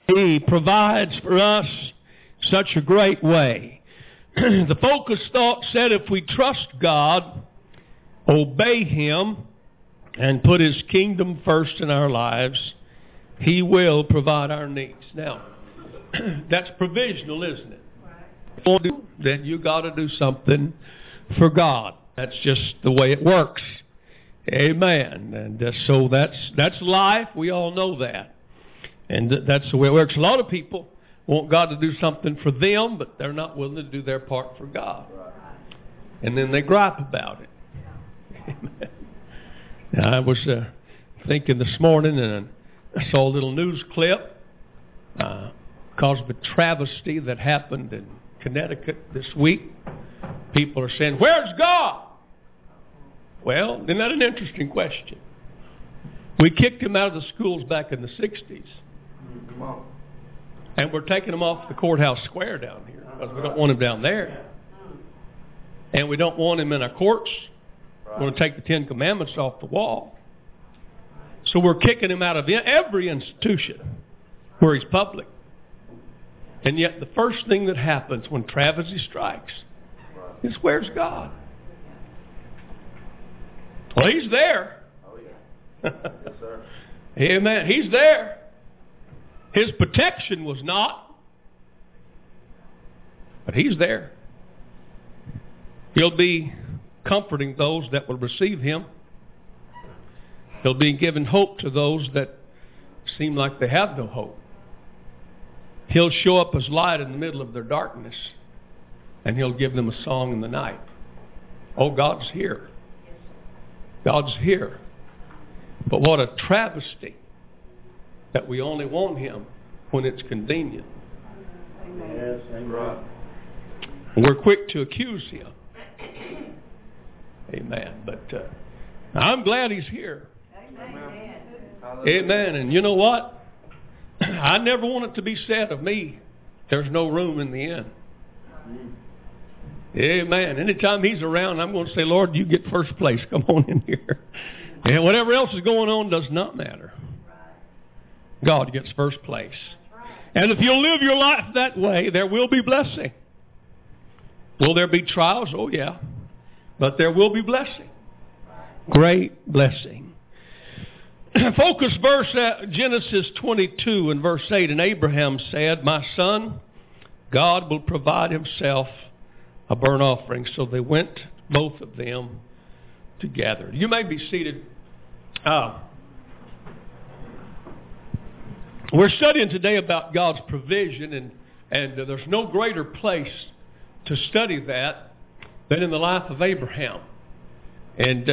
He provides for us such a great way. The focus thought said if we trust God, obey Him, and put His kingdom first in our lives, He will provide our needs. Now, that's provisional, isn't it? Then you got to do something for God. That's just the way it works. Amen. And so that's life. We all know that. And that's the way it works. A lot of people want God to do something for them, but they're not willing to do their part for God. And then they gripe about it. Amen. Now, I was thinking this morning, and I saw a little news clip because of a travesty that happened in Connecticut this week. People are saying, "Where's God?" Well, isn't that an interesting question? We kicked him out of the schools back in the 60s. And we're taking him off the courthouse square down here because we don't want him down there. And we don't want him in our courts. We're going to take the Ten Commandments off the wall. So we're kicking him out of every institution where he's public. And yet the first thing that happens when travesty strikes is, where's God? Well, He's there. Oh, yeah. Yes, sir. Amen. He's there. His protection was not. But He's there. He'll be comforting those that will receive Him. He'll be giving hope to those that seem like they have no hope. He'll show up as light in the middle of their darkness, and He'll give them a song in the night. Oh, God's here. God's here. But what a travesty that we only want Him when it's convenient. Yes, amen. We're quick to accuse Him. Amen. But I'm glad He's here. Amen. Amen. And you know what? I never want it to be said of me, there's no room in the inn. Amen. Anytime He's around, I'm going to say, Lord, you get first place. Come on in here. And whatever else is going on does not matter. God gets first place. And if you'll live your life that way, there will be blessing. Will there be trials? Oh, yeah. But there will be blessing. Great blessing. Focus verse, Genesis 22 and verse 8. And Abraham said, "My son, God will provide Himself a burnt offering." So they went, both of them, together. You may be seated. We're studying today about God's provision, and there's no greater place to study that than in the life of Abraham. And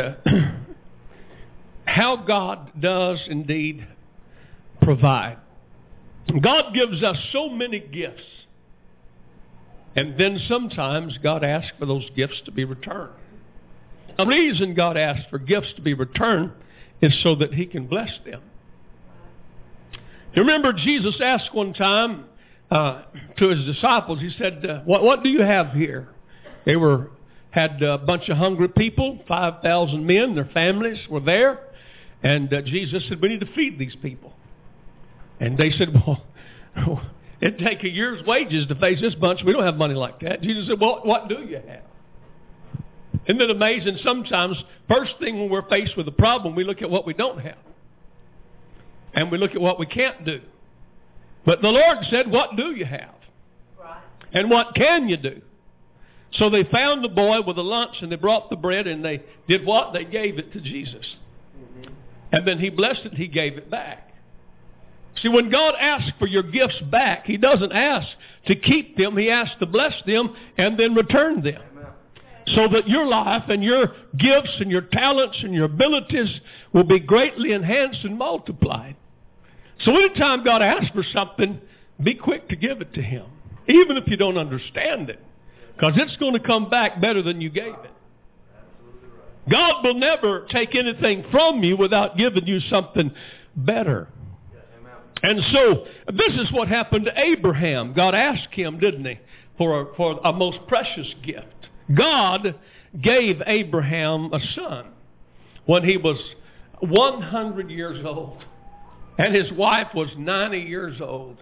how God does indeed provide. God gives us so many gifts. And then sometimes God asks for those gifts to be returned. The reason God asks for gifts to be returned is so that He can bless them. You remember Jesus asked one time to His disciples, He said, what do you have here? They had a bunch of hungry people, 5,000 men, their families were there. And Jesus said, we need to feed these people. And they said, well, it'd take a year's wages to face this bunch. We don't have money like that. Jesus said, well, what do you have? Isn't it amazing? Sometimes, first thing when we're faced with a problem, we look at what we don't have. And we look at what we can't do. But the Lord said, what do you have? Right. And what can you do? So they found the boy with a lunch, and they brought the bread, and they did what? They gave it to Jesus. Mm-hmm. And then He blessed it, He gave it back. See, when God asks for your gifts back, He doesn't ask to keep them. He asks to bless them and then return them. Amen. So that your life and your gifts and your talents and your abilities will be greatly enhanced and multiplied. So anytime God asks for something, be quick to give it to Him. Even if you don't understand it. Because it's going to come back better than you gave it. God will never take anything from you without giving you something better. And so this is what happened to Abraham. God asked him, didn't He, for a most precious gift. God gave Abraham a son when he was 100 years old. And his wife was 90 years old.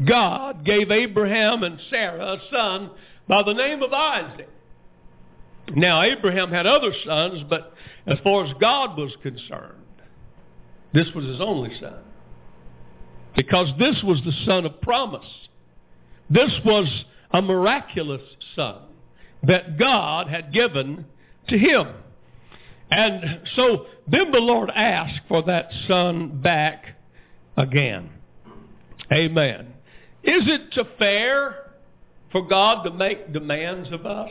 God gave Abraham and Sarah a son by the name of Isaac. Now, Abraham had other sons, but as far as God was concerned, this was his only son. Because this was the son of promise. This was a miraculous son that God had given to him. And so then the Lord asked for that son back again. Amen. Is it fair for God to make demands of us?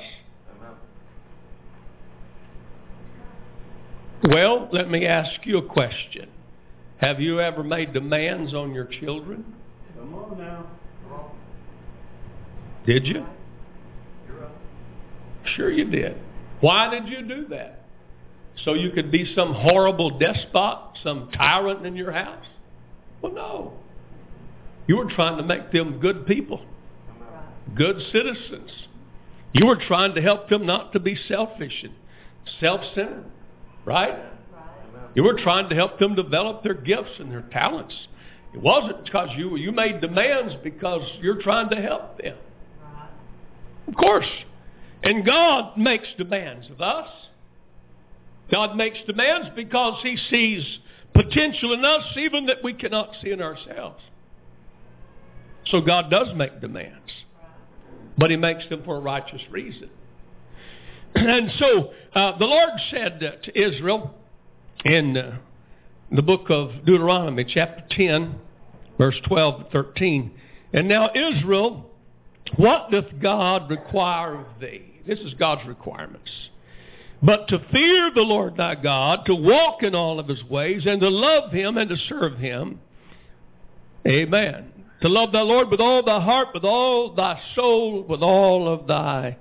Well, let me ask you a question. Have you ever made demands on your children? Come on now. Come on. Did you? You're up. Sure you did. Why did you do that? So you could be some horrible despot, some tyrant in your house? Well, no. You were trying to make them good people, good citizens. You were trying to help them not to be selfish and self-centered, right? You were trying to help them develop their gifts and their talents. It wasn't because you made demands because you're trying to help them. Of course. And God makes demands of us. God makes demands because He sees potential in us even that we cannot see in ourselves. So God does make demands. But He makes them for a righteous reason. And so the Lord said to Israel in the book of Deuteronomy, chapter 10, verse 12 to 13, "And now Israel, what doth God require of thee?" This is God's requirements. "But to fear the Lord thy God, to walk in all of His ways, and to love Him and to serve Him." Amen. To love thy Lord with all thy heart, with all thy soul, with all of thy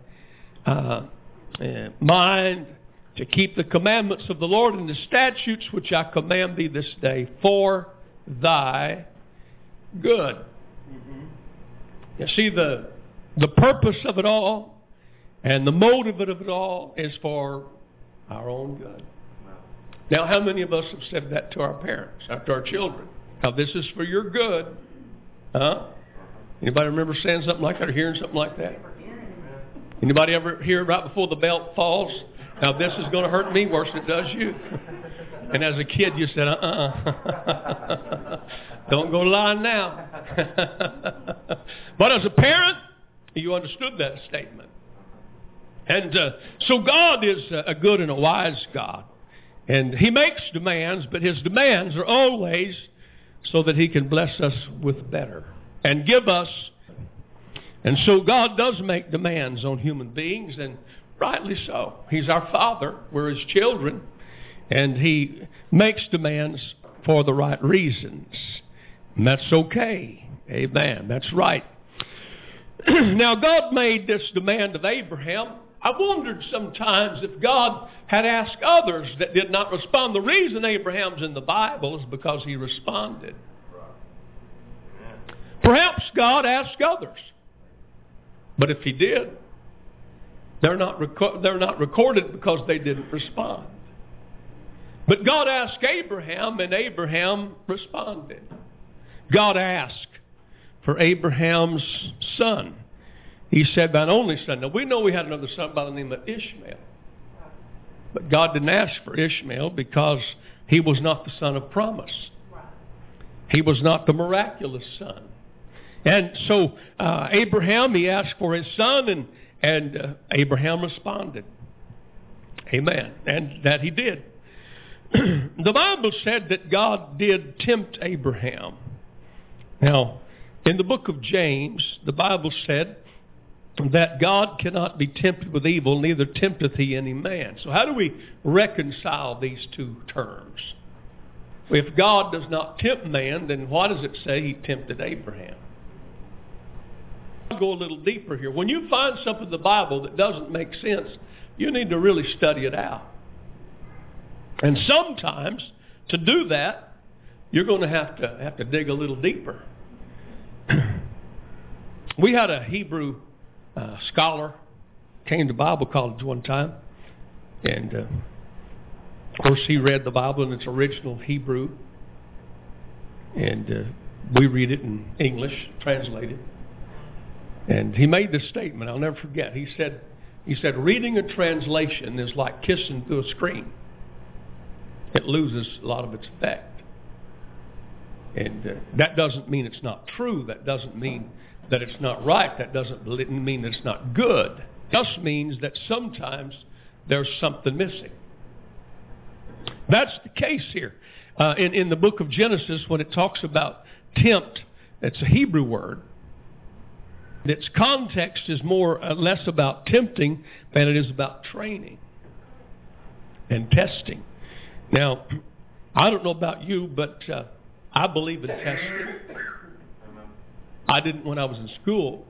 mind, to keep the commandments of the Lord and the statutes which I command thee this day for thy good. Mm-hmm. You see, the purpose of it all and the motive of it all is for our own good. Now, how many of us have said that to our parents, to our children? Now, this is for your good. Huh? Anybody remember saying something like that or hearing something like that? Anybody ever hear right before the belt falls? Now, this is going to hurt me worse than it does you. And as a kid, you said, don't go lying now. But as a parent, you understood that statement. And so God is a good and a wise God. And He makes demands, but His demands are always so that He can bless us with better and give us. And so God does make demands on human beings, and rightly so. He's our Father. We're His children. And He makes demands for the right reasons. And that's okay. Amen. That's right. Now, God made this demand of Abraham. I wondered sometimes if God had asked others that did not respond. The reason Abraham's in the Bible is because he responded. Perhaps God asked others. But if He did, they're not recorded because they didn't respond. But God asked Abraham, and Abraham responded. God asked for Abraham's son. He said, "Thine only son." Now, we know we had another son by the name of Ishmael. But God didn't ask for Ishmael because he was not the son of promise. He was not the miraculous son. And so Abraham, he asked for his son, and Abraham responded. Amen. And that he did. The Bible said that God did tempt Abraham. Now, in the book of James, the Bible said that God cannot be tempted with evil, neither tempteth He any man. So how do we reconcile these two terms? If God does not tempt man, then why does it say He tempted Abraham? I'll go a little deeper here. When you find something in the Bible that doesn't make sense, you need to really study it out. And sometimes, to do that, you're going to have to dig a little deeper. We had a Hebrew scholar came to Bible college one time, and of course he read the Bible in its original Hebrew, and We read it in English, translated. And he made this statement, I'll never forget. He said, reading a translation is like kissing through a screen. It loses a lot of its effect. And that doesn't mean it's not true. That doesn't mean that it's not right. That doesn't mean that it's not good. It just means that sometimes there's something missing. That's the case here. In the book of Genesis, when it talks about tempt, it's a Hebrew word. Its context is less about tempting than it is about training and testing. Now, I don't know about you, but I believe in testing. I didn't when I was in school.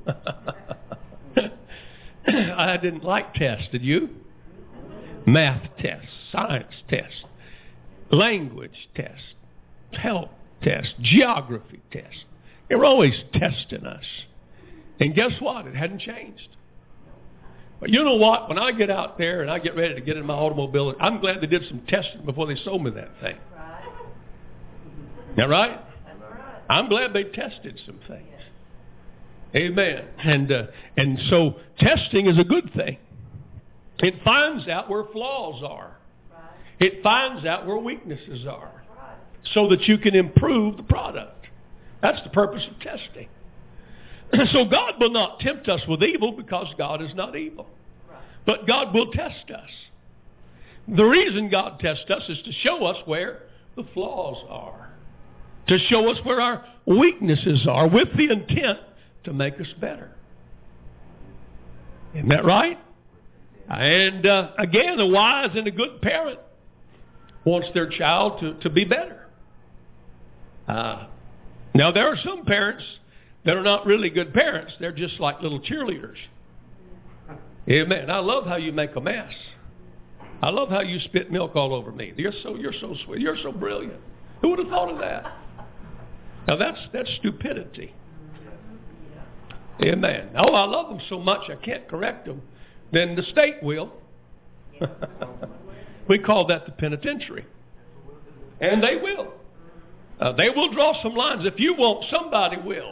I didn't like tests. Did you? Math tests, science tests, language tests, health tests, geography tests. They were always testing us. And guess what? It hadn't changed. But you know what? When I get out there and I get ready to get in my automobile, I'm glad they did some testing before they sold me that thing. Is that right? I'm glad they tested some things. Amen. And so testing is a good thing. It finds out where flaws are. It finds out where weaknesses are so that you can improve the product. That's the purpose of testing. So God will not tempt us with evil because God is not evil. But God will test us. The reason God tests us is to show us where the flaws are. To show us where our weaknesses are with the intent to make us better. Isn't that right? And again, a wise and a good parent wants their child to be better. Now there are some parents that are not really good parents. They're just like little cheerleaders. Amen. I love how you make a mess. I love how you spit milk all over me. You're so sweet. You're so brilliant. Who would have thought of that? Now that's stupidity. Amen. Oh, I love them so much I can't correct them. Then the state will. We call that the penitentiary. And they will. They will draw some lines. If you won't, somebody will.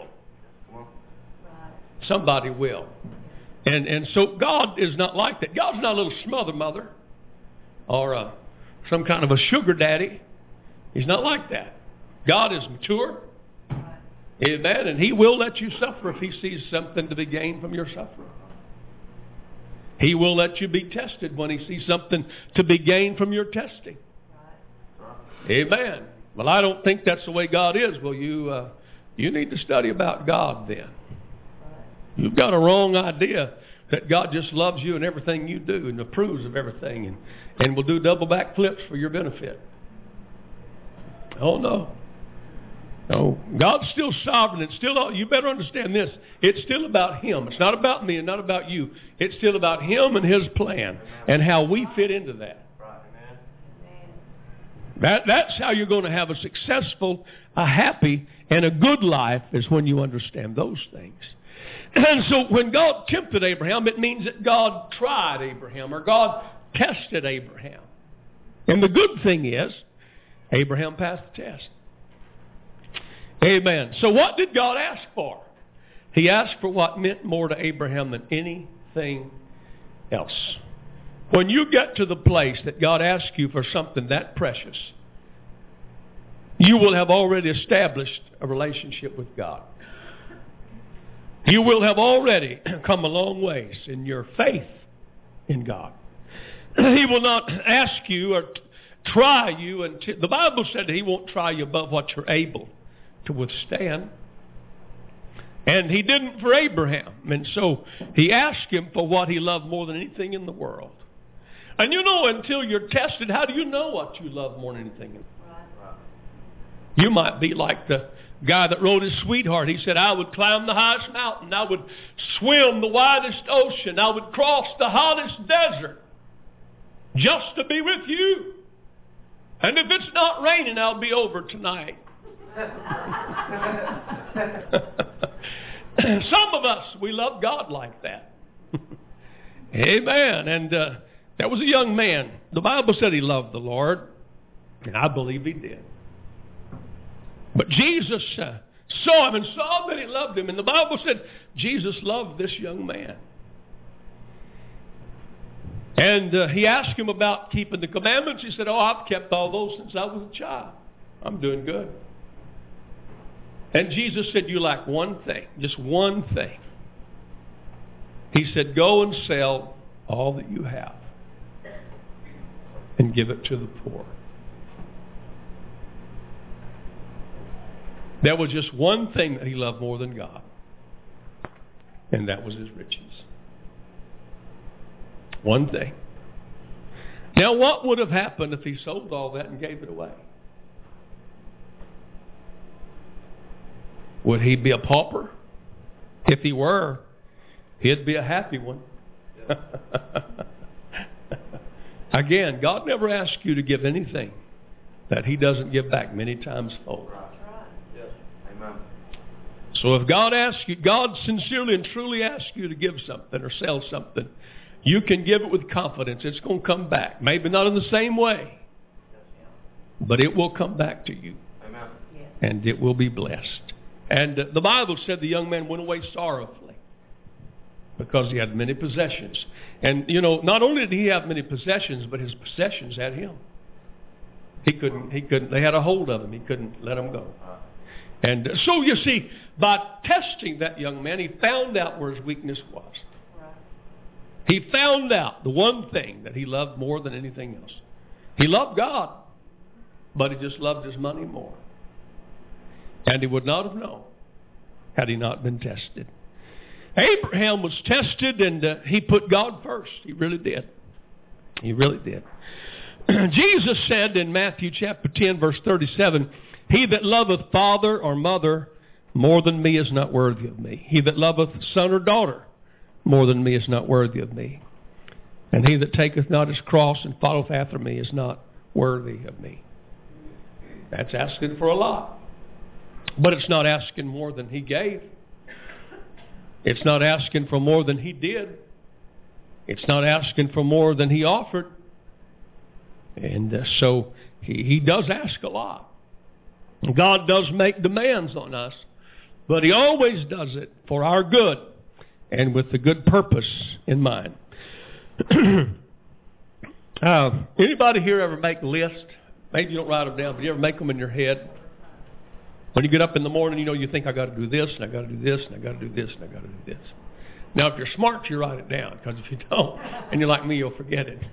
Somebody will. And so God is not like that. God's not a little smother mother or some kind of a sugar daddy. He's not like that. God is mature. Amen. And He will let you suffer if He sees something to be gained from your suffering. He will let you be tested when He sees something to be gained from your testing. Amen. Well, I don't think that's the way God is. Well, you need to study about God then. You've got a wrong idea that God just loves you and everything you do and approves of everything and will do double back flips for your benefit. Oh, no. No, God's still sovereign. It's still, you better understand this. It's still about Him. It's not about me and not about you. It's still about Him and His plan and how we fit into that. That's how you're going to have a successful, a happy, and a good life is when you understand those things. And so when God tempted Abraham, it means that God tried Abraham or God tested Abraham. And the good thing is, Abraham passed the test. Amen. So what did God ask for? He asked for what meant more to Abraham than anything else. When you get to the place that God asks you for something that precious, you will have already established a relationship with God. You will have already come a long ways in your faith in God. He will not ask you or try you. The Bible said that He won't try you above what you're able to withstand. And He didn't for Abraham. And so He asked him for what he loved more than anything in the world. And you know, until you're tested, how do you know what you love more than anything in the world? You might be like the guy that wrote his sweetheart. He said, I would climb the highest mountain. I would swim the widest ocean. I would cross the hottest desert just to be with you. And if it's not raining, I'll be over tonight. Some of us, we love God like that. Amen. And there was a young man. The Bible said he loved the Lord. And I believe he did. But Jesus saw him and saw that he loved him. And the Bible said Jesus loved this young man. And he asked him about keeping the commandments. He said, I've kept all those since I was a child. I'm doing good. And Jesus said, you lack one thing, just one thing. He said, go and sell all that you have and give it to the poor. There was just one thing that he loved more than God, and that was his riches. One thing. Now, what would have happened if he sold all that and gave it away? Would he be a pauper? If he were, he'd be a happy one. Again, God never asks you to give anything that he doesn't give back many times fold. So if God asks you, God sincerely and truly asks you to give something or sell something, you can give it with confidence. It's going to come back. Maybe not in the same way, but it will come back to you. Amen. And it will be blessed. And the Bible said the young man went away sorrowfully because he had many possessions. And, you know, not only did he have many possessions, but his possessions had him. He couldn't, they had a hold of him. He couldn't let him go. And so, you see, by testing that young man, he found out where his weakness was. He found out the one thing that he loved more than anything else. He loved God, but he just loved his money more. And he would not have known had he not been tested. Abraham was tested, and he put God first. He really did. He really did. Jesus said in Matthew chapter 10, verse 37, he that loveth father or mother more than me is not worthy of me. He that loveth son or daughter more than me is not worthy of me. And he that taketh not his cross and followeth after me is not worthy of me. That's asking for a lot. But it's not asking more than he gave. It's not asking for more than he did. It's not asking for more than he offered. And so he does ask a lot. God does make demands on us, but he always does it for our good and with the good purpose in mind. Anybody here ever make lists? Maybe you don't write them down, but you ever make them in your head? When you get up in the morning, you know, you think, I got to do this, and I got to do this, and I got to do this, and I got to do this. Now, if you're smart, you write it down, because if you don't, and you're like me, you'll forget it.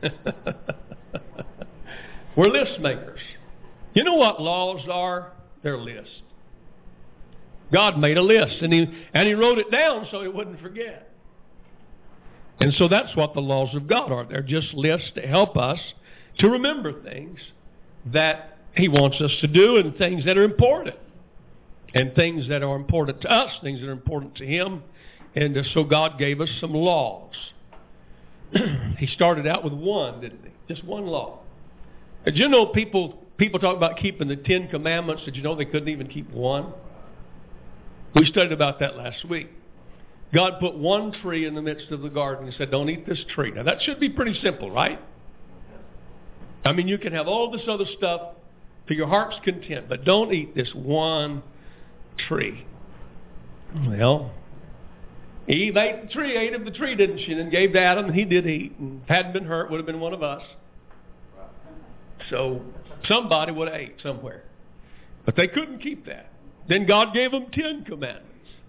We're list makers. You know what laws are? They're lists. God made a list, and he wrote it down so he wouldn't forget. And so that's what the laws of God are. They're just lists to help us to remember things that he wants us to do and things that are important. And things that are important to us, things that are important to him. And so God gave us some laws. He started out with one, didn't he? Just one law. Did you know people talk about keeping the 10 Commandments? Did you know they couldn't even keep one? We studied about that last week. God put one tree in the midst of the garden and said, don't eat this tree. Now that should be pretty simple, right? I mean, you can have all this other stuff to your heart's content, but don't eat this one tree. Well, Eve ate of the tree, didn't she? And then gave to Adam, and he did eat. And if hadn't been hurt, would have been one of us. So somebody would have ate somewhere. But they couldn't keep that. Then God gave them 10 commandments.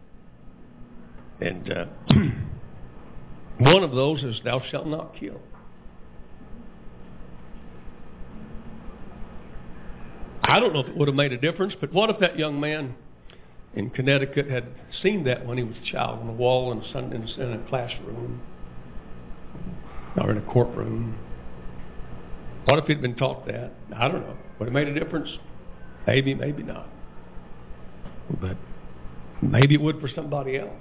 And one of those is, thou shalt not kill. I don't know if it would have made a difference, but what if that young man in Connecticut had seen that when he was a child on the wall in a classroom or in a courtroom? What if he'd been taught that? I don't know. Would it have made a difference? Maybe, maybe not. But maybe it would for somebody else.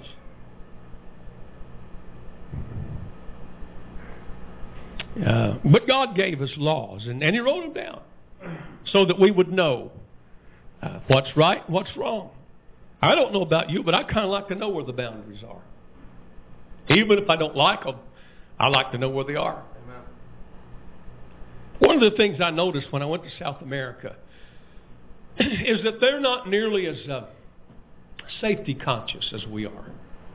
But God gave us laws, and he wrote them down so that we would know what's right, what's wrong. I don't know about you, but I kind of like to know where the boundaries are. Even if I don't like them, I like to know where they are. Amen. One of the things I noticed when I went to South America is that they're not nearly as safety conscious as we are.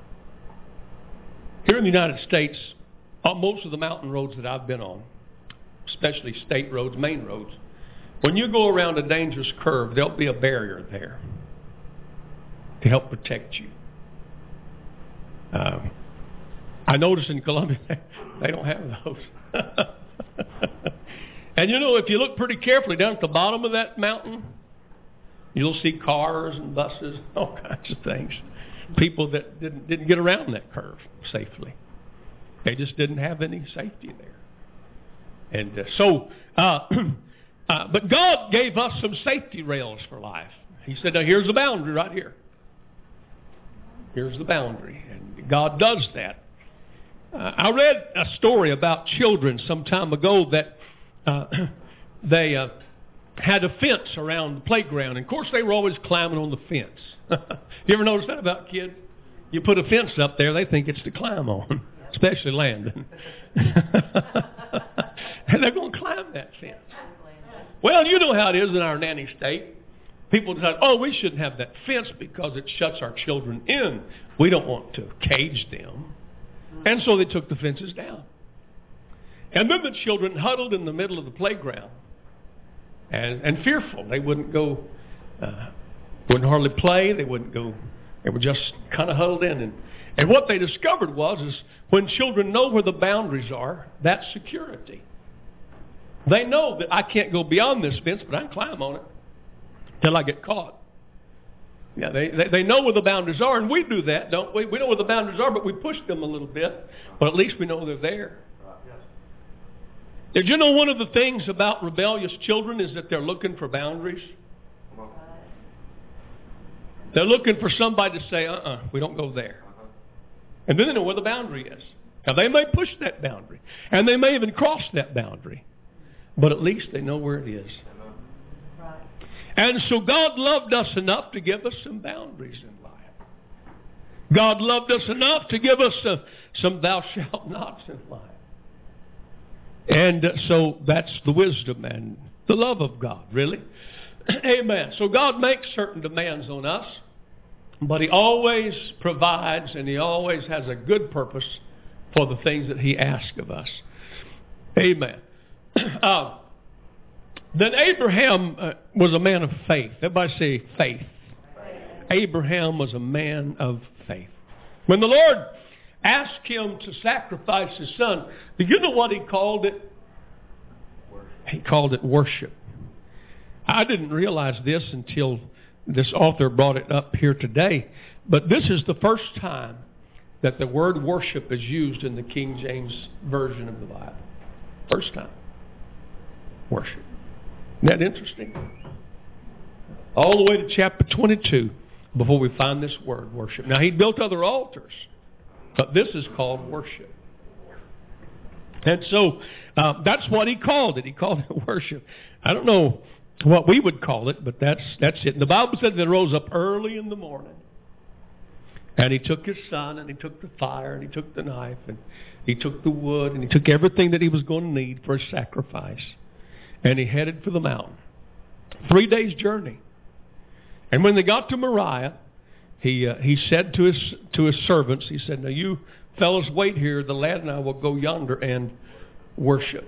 Here in the United States, on most of the mountain roads that I've been on, especially state roads, main roads, when you go around a dangerous curve, there'll be a barrier there to help protect you. I noticed in Columbia, they don't have those. And you know, if you look pretty carefully down at the bottom of that mountain, you'll see cars and buses, all kinds of things. People that didn't get around that curve safely. They just didn't have any safety there. And but God gave us some safety rails for life. He said, now here's the boundary right here. Here's the boundary. And God does that. I read a story about children some time ago that they had a fence around the playground. And of course, they were always climbing on the fence. You ever notice that about kids? You put a fence up there, they think it's to climb on, especially Landon. And they're going to climb that fence. Well, you know how it is in our nanny state. People decide, oh, we shouldn't have that fence because it shuts our children in. We don't want to cage them. And so they took the fences down. And then the children huddled in the middle of the playground and fearful. They wouldn't go, wouldn't hardly play. They wouldn't go. They were just kind of huddled in. And what they discovered is when children know where the boundaries are, that's security. They know that I can't go beyond this fence, but I can climb on it till I get caught. Yeah, they know where the boundaries are, and we do that, don't we? We know where the boundaries are, but we push them a little bit. But at least we know they're there. Did you know one of the things about rebellious children is that they're looking for boundaries? They're looking for somebody to say, we don't go there. And then they know where the boundary is. Now, they may push that boundary, and they may even cross that boundary. But at least they know where it is. And so God loved us enough to give us some boundaries in life. God loved us enough to give us some thou shalt nots in life. And so that's the wisdom and the love of God, really. Amen. So God makes certain demands on us, but He always provides and He always has a good purpose for the things that He asks of us. Amen. Then Abraham was a man of faith. Everybody say faith. Abraham was a man of faith. When the Lord asked him to sacrifice his son, do you know what he called it? He called it worship. I didn't realize this until this author brought it up here today, but this is the first time that the word worship is used in the King James Version of the Bible. First time. Worship. Isn't that interesting? All the way to chapter 22 before we find this word, worship. Now, he built other altars, but this is called worship. And so that's what he called it. He called it worship. I don't know what we would call it, but that's it. And the Bible said that he rose up early in the morning, and he took his son, and he took the fire, and he took the knife, and he took the wood, and he took everything that he was going to need for his sacrifice. And he headed for the mountain. 3 days' journey. And when they got to Moriah, he said to his servants, he said, now you fellows wait here. The lad and I will go yonder and worship.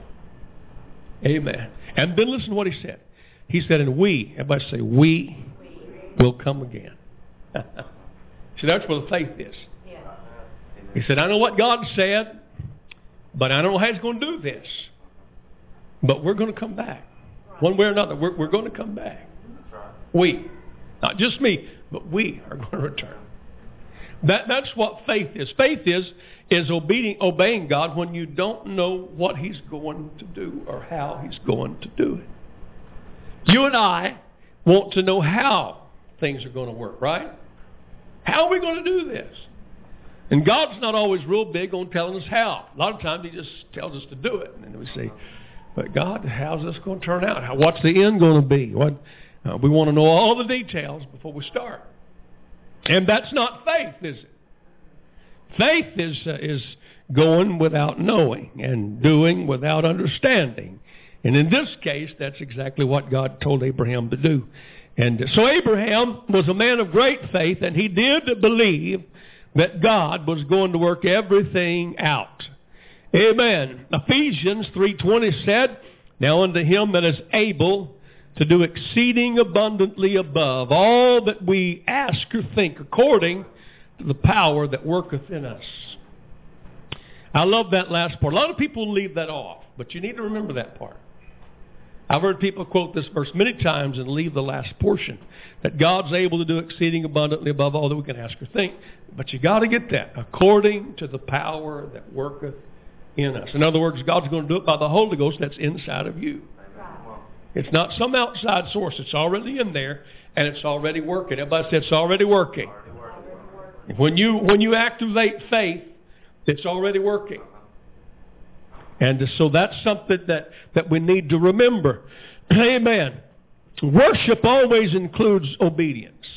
Amen. And then listen to what he said. He said, and we, everybody say, we will come again. See, that's where the faith is. He said, I know what God said, but I don't know how he's going to do this. But we're going to come back. One way or another, we're going to come back. We. Not just me, but we are going to return. That's what faith is. Faith is obeying God when you don't know what He's going to do or how He's going to do it. You and I want to know how things are going to work, right? How are we going to do this? And God's not always real big on telling us how. A lot of times He just tells us to do it. And then we say, but God, how's this going to turn out? What's the end going to be? We want to know all the details before we start. And that's not faith, is it? Faith is going without knowing and doing without understanding. And in this case, that's exactly what God told Abraham to do. And so Abraham was a man of great faith, and he did believe that God was going to work everything out. Amen. Ephesians 3:20 said, now unto him that is able to do exceeding abundantly above all that we ask or think, according to the power that worketh in us. I love that last part. A lot of people leave that off, but you need to remember that part. I've heard people quote this verse many times and leave the last portion, that God's able to do exceeding abundantly above all that we can ask or think. But you got to get that, according to the power that worketh in us. In other words, God's going to do it by the Holy Ghost that's inside of you. It's not some outside source. It's already in there, and it's already working. Everybody said it's already working. When you activate faith, it's already working. And so that's something that we need to remember. Amen. Worship always includes obedience.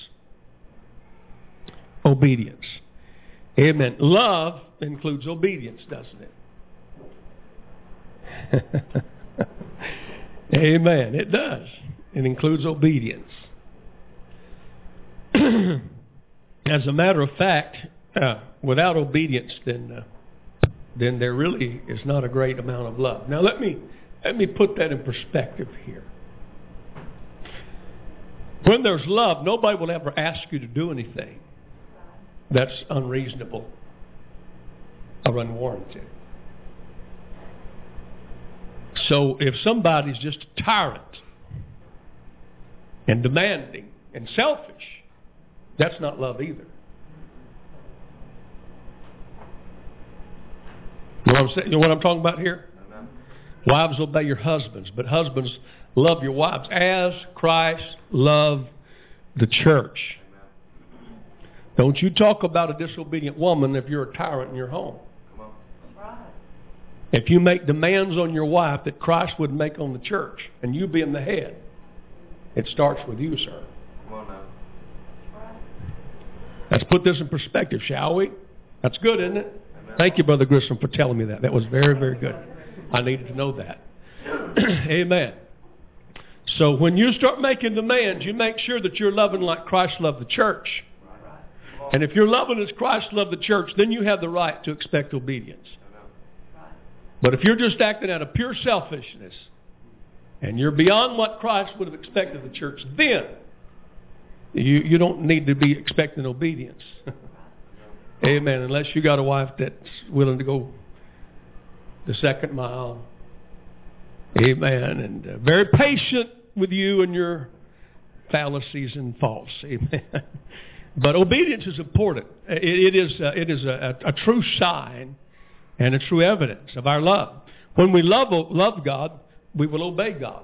Obedience. Amen. Love includes obedience, doesn't it? Amen. It does. It includes obedience. As a matter of fact, without obedience, then there really is not a great amount of love. Now let me put that in perspective here. When there's love, nobody will ever ask you to do anything that's unreasonable or unwarranted. So if somebody's just a tyrant and demanding and selfish, that's not love either. You know what I'm talking about here? Wives, obey your husbands, but husbands, love your wives as Christ loved the church. Don't you talk about a disobedient woman if you're a tyrant in your home. If you make demands on your wife that Christ would make on the church, and you being the head, it starts with you, sir. Come on now. Let's put this in perspective, shall we? That's good, isn't it? Amen. Thank you, Brother Grissom, for telling me that. That was very, very good. I needed to know that. Amen. So when you start making demands, you make sure that you're loving like Christ loved the church. And if you're loving as Christ loved the church, then you have the right to expect obedience. But if you're just acting out of pure selfishness, and you're beyond what Christ would have expected the church, then you don't need to be expecting obedience. Amen. Unless you got a wife that's willing to go the second mile. Amen. And very patient with you and your fallacies and faults. Amen. But obedience is important. It is a true sign and a true evidence of our love. When we love God, we will obey God.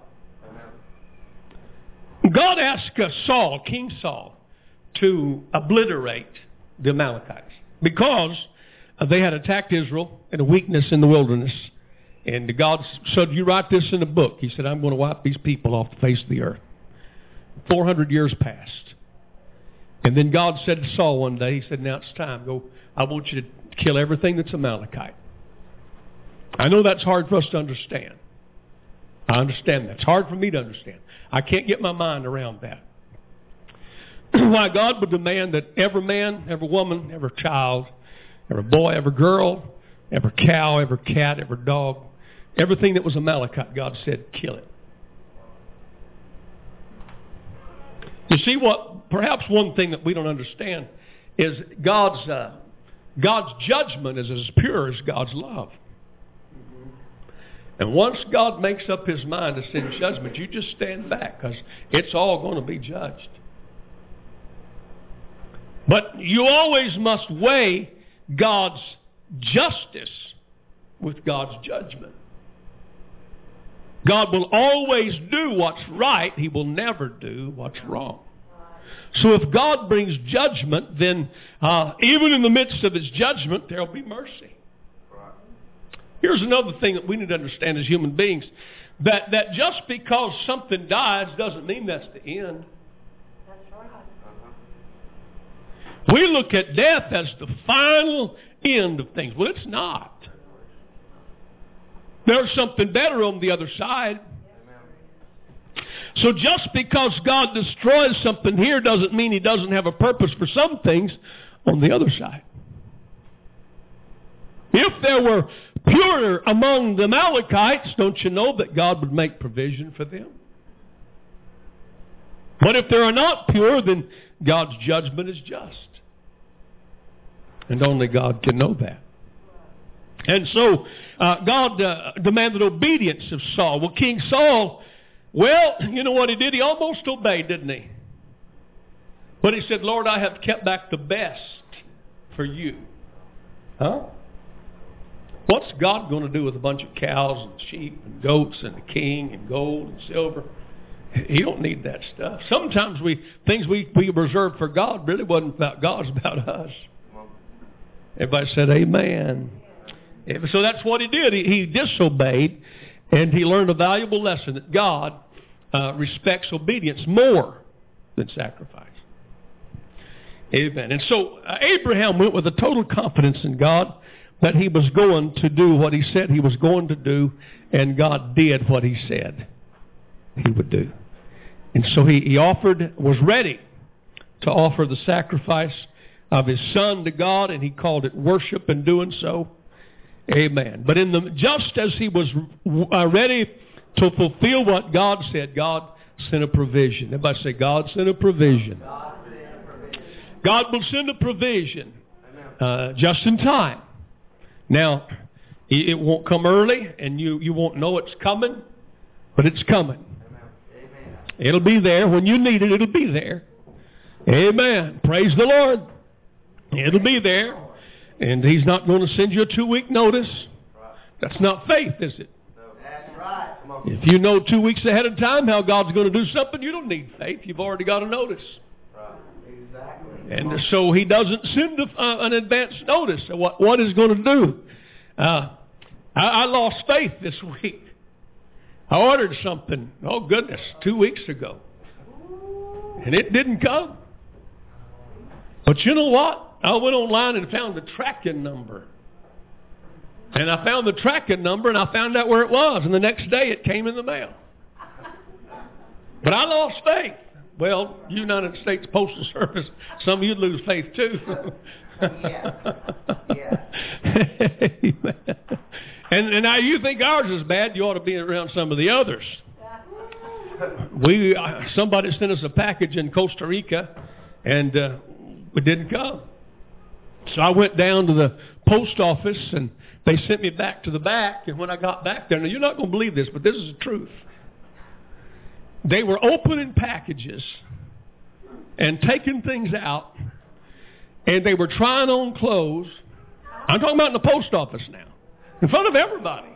God asked Saul, King Saul, to obliterate the Amalekites because they had attacked Israel in a weakness in the wilderness. And God said, you write this in a book. He said, I'm going to wipe these people off the face of the earth. 400 years passed. And then God said to Saul one day, he said, now it's time. Go. I want you to kill everything that's Amalekite. I know that's hard for us to understand. I understand that. It's hard for me to understand. I can't get my mind around that. Why God would demand that every man, every woman, every child, every boy, every girl, every cow, every cat, every dog, everything that was Amalekite, God said, kill it. You see what? Perhaps one thing that we don't understand is God's judgment is as pure as God's love. And once God makes up his mind to send judgment, you just stand back because it's all going to be judged. But you always must weigh God's justice with God's judgment. God will always do what's right. He will never do what's wrong. So if God brings judgment, then even in the midst of his judgment, there will be mercy. Here's another thing that we need to understand as human beings, that just because something dies doesn't mean that's the end. That's right. We look at death as the final end of things. Well, it's not. There's something better on the other side. So just because God destroys something here doesn't mean he doesn't have a purpose for some things on the other side. If there were pure among the Amalekites, don't you know that God would make provision for them? But if they are not pure, then God's judgment is just. And only God can know that. And so God demanded obedience of Saul. Well, King Saul, well, you know what he did? He almost obeyed, didn't he? But he said, Lord, I have kept back the best for you. Huh? What's God going to do with a bunch of cows and sheep and goats and a king and gold and silver? He don't need that stuff. Sometimes things we reserve for God really wasn't about God, it's about us. Everybody said amen. So that's what he did. He disobeyed, and he learned a valuable lesson that God respects obedience more than sacrifice. Amen. And so Abraham went with a total confidence in God that he was going to do what he said he was going to do, and God did what he said he would do. And so he was ready to offer the sacrifice of his son to God, and he called it worship in doing so. Amen. But just as he was ready to fulfill what God said, God sent a provision. Everybody say, God sent a provision. God will send a provision just in time. Now, it won't come early, and you won't know it's coming, but it's coming. It'll be there. When you need it, it'll be there. Amen. Praise the Lord. It'll be there. And he's not going to send you a 2-week notice. That's not faith, is it? That's right. Come on. If you know 2 weeks ahead of time how God's going to do something, you don't need faith. You've already got a notice. Right. Exactly. And so he doesn't send an advance notice of what he's going to do. I lost faith this week. I ordered something, 2 weeks ago. And it didn't come. But you know what? I went online and found the tracking number. And I found the tracking number, and I found out where it was. And the next day it came in the mail. But I lost faith. Well, United States Postal Service, some of you lose faith too. Yeah. And now you think ours is bad, you ought to be around some of the others. Somebody sent us a package in Costa Rica, and it didn't come. So I went down to the post office, and they sent me back to the back. And when I got back there, now you're not going to believe this, but this is the truth. They were opening packages and taking things out, and they were trying on clothes. I'm talking about in the post office now, in front of everybody.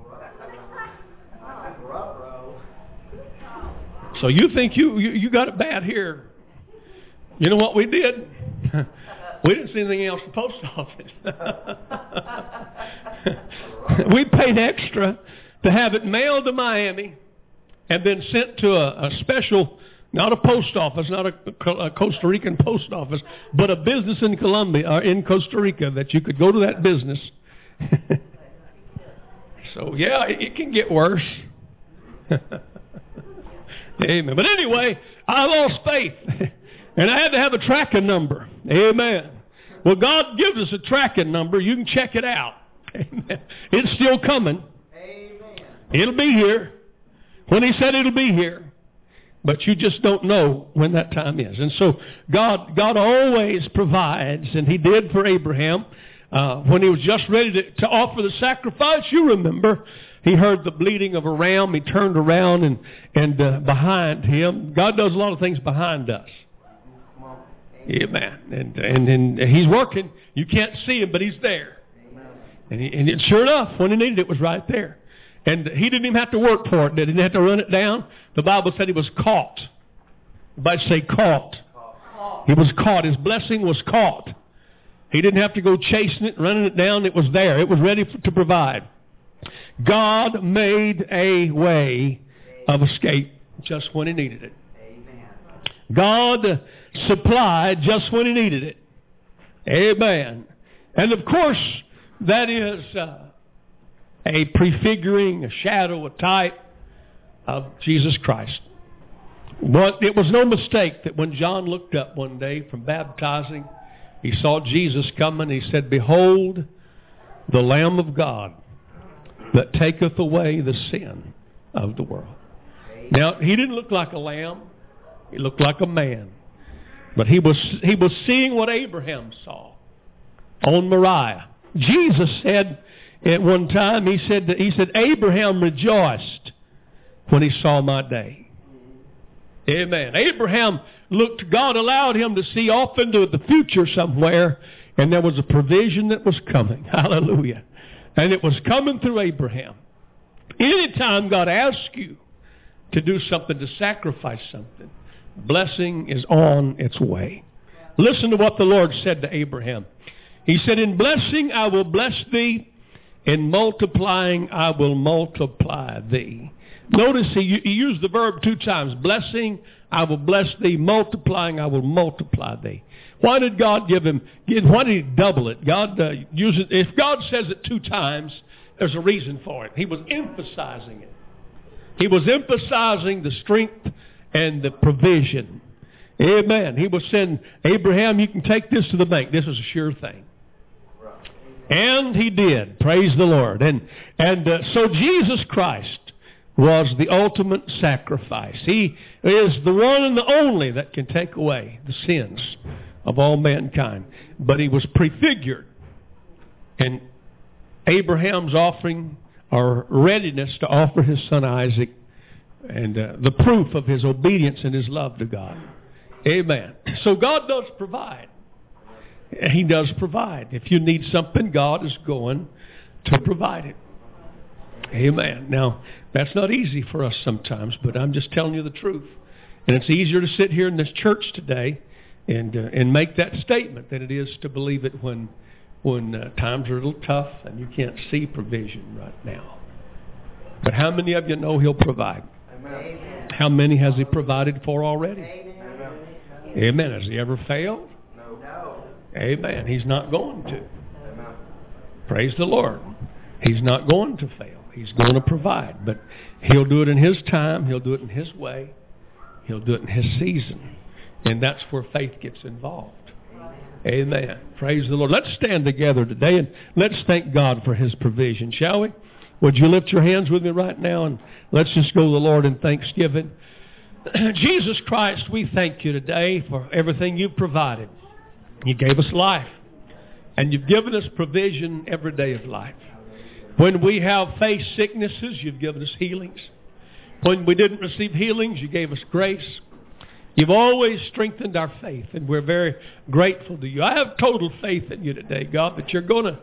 So you think you got it bad here. You know what we did? We didn't see anything else in the post office. We paid extra to have it mailed to Miami and then sent to a special, not a post office, not a Costa Rican post office, but a business in Colombia, or in Costa Rica, that you could go to that business. So, yeah, it can get worse. Amen. But anyway, I lost faith. And I had to have a tracking number. Amen. Well, God gives us a tracking number. You can check it out. Amen. It's still coming. Amen. It'll be here. When he said it'll be here. But you just don't know when that time is. And so God always provides, and he did for Abraham. When he was just ready to offer the sacrifice, you remember, he heard the bleating of a ram. He turned around and behind him. God does a lot of things behind us. Amen. And he's working. You can't see him, but he's there. And sure enough, when he needed it, it was right there. And he didn't even have to work for it. He didn't have to run it down. The Bible said he was caught. Everybody say caught. He was caught. His blessing was caught. He didn't have to go chasing it, running it down. It was there. It was ready to provide. God made a way of escape just when he needed it. God supplied just when he needed it. Amen. And of course, that is a prefiguring, a shadow, a type of Jesus Christ. But it was no mistake that when John looked up one day from baptizing, he saw Jesus coming. He said, "Behold, the Lamb of God that taketh away the sin of the world." Now, he didn't look like a lamb. He looked like a man. But he was seeing what Abraham saw on Moriah. Jesus said at one time, he said, "Abraham rejoiced when he saw my day." Amen. Abraham looked, God allowed him to see off into the future somewhere, and there was a provision that was coming. Hallelujah. And it was coming through Abraham. Anytime God asks you to do something, to sacrifice something, blessing is on its way. Listen to what the Lord said to Abraham. He said, "In blessing I will bless thee, in multiplying I will multiply thee." Notice he used the verb 2 times. Blessing, I will bless thee. Multiplying, I will multiply thee. Why did God give him? Why did he double it? God uses. If God says it 2 times, there's a reason for it. He was emphasizing it. He was emphasizing the strength and the provision. Amen. He was saying, "Abraham, you can take this to the bank. This is a sure thing." And he did. Praise the Lord. So Jesus Christ was the ultimate sacrifice. He is the one and the only that can take away the sins of all mankind. But he was prefigured in Abraham's offering, or readiness to offer his son Isaac, and the proof of his obedience and his love to God. Amen. So God does provide. He does provide. If you need something, God is going to provide it. Amen. Now, that's not easy for us sometimes, but I'm just telling you the truth. And it's easier to sit here in this church today and make that statement than it is to believe it when times are a little tough and you can't see provision right now. But how many of you know He'll provide? Amen. How many has He provided for already? Amen. Amen. Has He ever failed? No. Amen. He's not going to. Amen. Praise the Lord. He's not going to fail. He's going to provide. But He'll do it in His time. He'll do it in His way. He'll do it in His season. And that's where faith gets involved. Amen. Praise the Lord. Let's stand together today and let's thank God for His provision, shall we? Would you lift your hands with me right now and let's just go to the Lord in thanksgiving. Jesus Christ, we thank You today for everything You've provided. You gave us life, and You've given us provision every day of life. When we have faced sicknesses, You've given us healings. When we didn't receive healings, You gave us grace. You've always strengthened our faith, and we're very grateful to You. I have total faith in You today, God, that You're going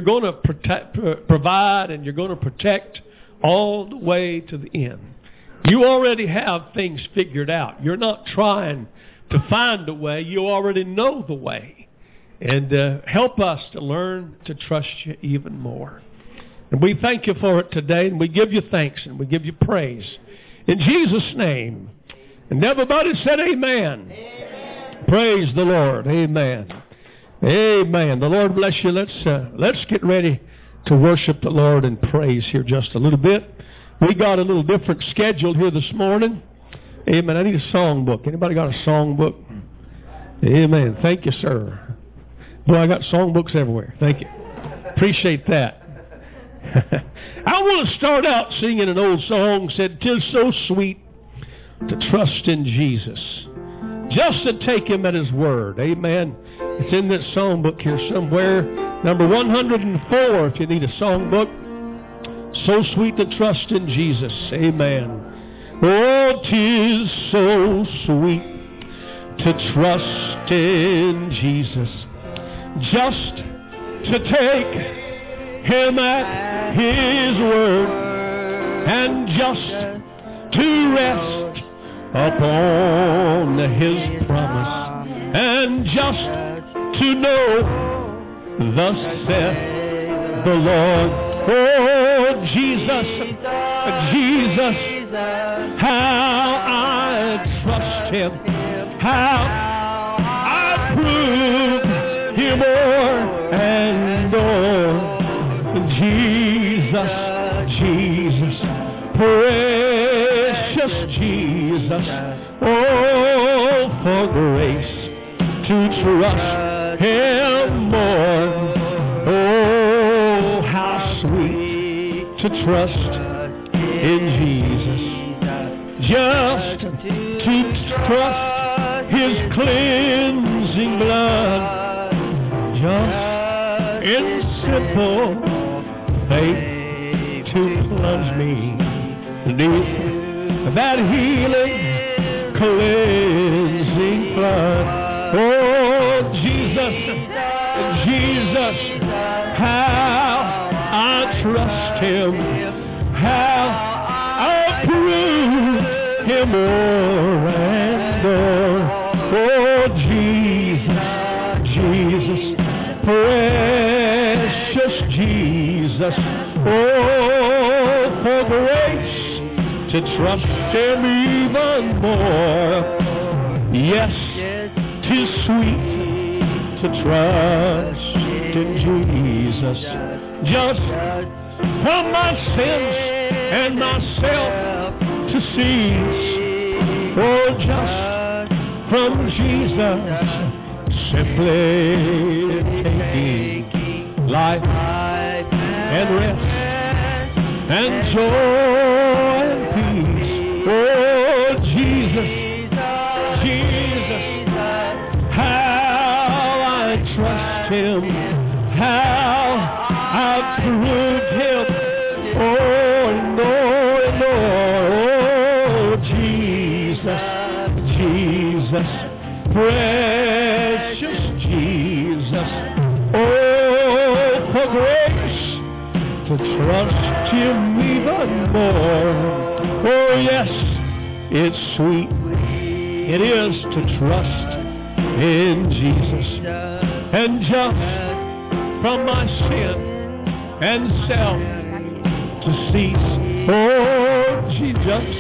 to provide and You're going to protect all the way to the end. You already have things figured out. You're not trying to find a way. You already know the way. And help us to learn to trust You even more. And we thank You for it today, and we give You thanks and we give You praise. In Jesus' name. And everybody said amen. Amen. Praise the Lord. Amen. Amen. The Lord bless you. Let's get ready to worship the Lord and praise here just a little bit. We got a little different schedule here this morning. Amen. I need a songbook. Anybody got a songbook? Amen. Thank you, sir. Boy, I got songbooks everywhere. Thank you. Appreciate that. I want to start out singing an old song. Said, "'Tis so sweet to trust in Jesus, just to take Him at His word." Amen. It's in this songbook here somewhere. Number 104 if you need a songbook. So sweet to trust in Jesus. Amen. Oh, 'tis so sweet to trust in Jesus, just to take Him at His word, and just to rest upon His promise, and just to know, thus saith the Lord. Oh, Jesus, Jesus, how I trust Him, how I prove Him more and more. Jesus, Jesus, precious Jesus, Oh, for grace to trust Him more. Oh, how sweet to trust in Jesus. Just to trust His cleansing blood. Just in simple faith to plunge me beneath that healing, cleansing flood. Oh, Jesus, Jesus, how I trust Him, how I prove Him more and more. Oh, Jesus, Jesus, precious Jesus. Oh, for grace to trust Him even more. Yes, 'tis sweet to trust in Jesus. Just from my sins and myself to cease. Oh, just from Jesus, simply taking life and rest and joy and peace. Oh, Jesus, Jesus, how I trust Him, how I proved Him. Oh, Lord, Lord, oh, Jesus, Jesus, precious Jesus. Oh, for grace to trust Him even more. Oh, yes, it's sweet. It is to trust in Jesus and just from my sin and self to cease. Oh, Jesus,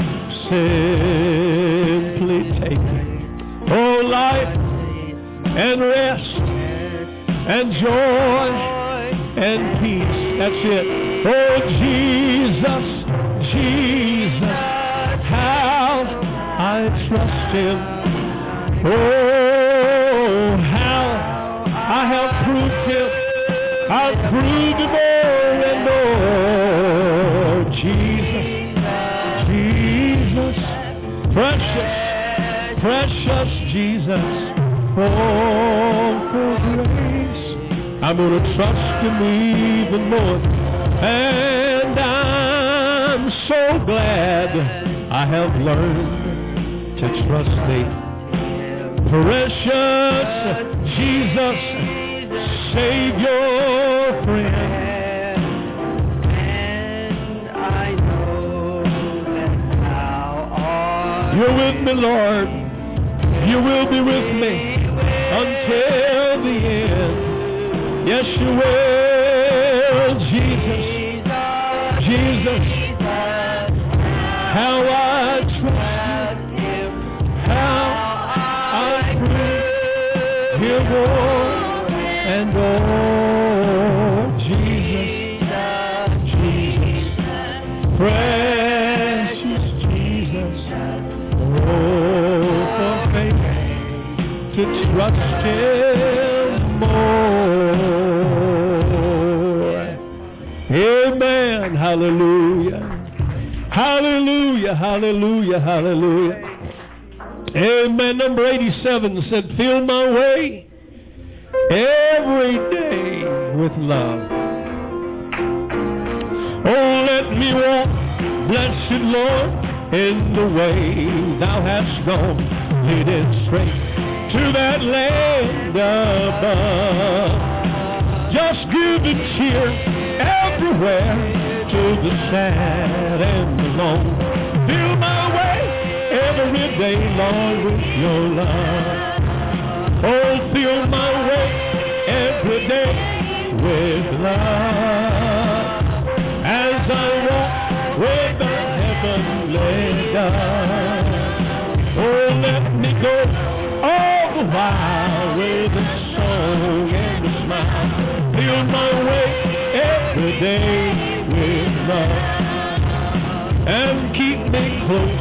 simply taking, oh, life and rest and joy and peace. That's it. Oh, Jesus, Jesus, how I trust Him. Oh, how I have proved Him. I've proved Him more and more. Jesus, Jesus, precious, precious Jesus. Oh, for grace, I'm going to trust Him even more. And I'm so glad I have learned to trust Thee. Precious Jesus, Savior, friend. And I know that Thou art. You're with me, Lord. You will be with me until the end. Yes, You will, Jesus, Jesus. How I trust Him, how I prove Him more and more. Jesus, Jesus, precious Jesus. Oh, for faith to trust Him more. Amen. Hallelujah. Hallelujah, hallelujah, hallelujah. Amen. Number 87 said, fill my way every day with love. Oh, let me walk, blessed Lord, in the way Thou hast gone, leading straight to that land above. Just give and cheer everywhere to the sad and the lone. Fill my way every day, Lord, with Your love. Oh, fill my way every day with love. As I walk with the heavenly dove. Oh, let me go all the while with a song and a smile. Fill my way every day with love, and keep me close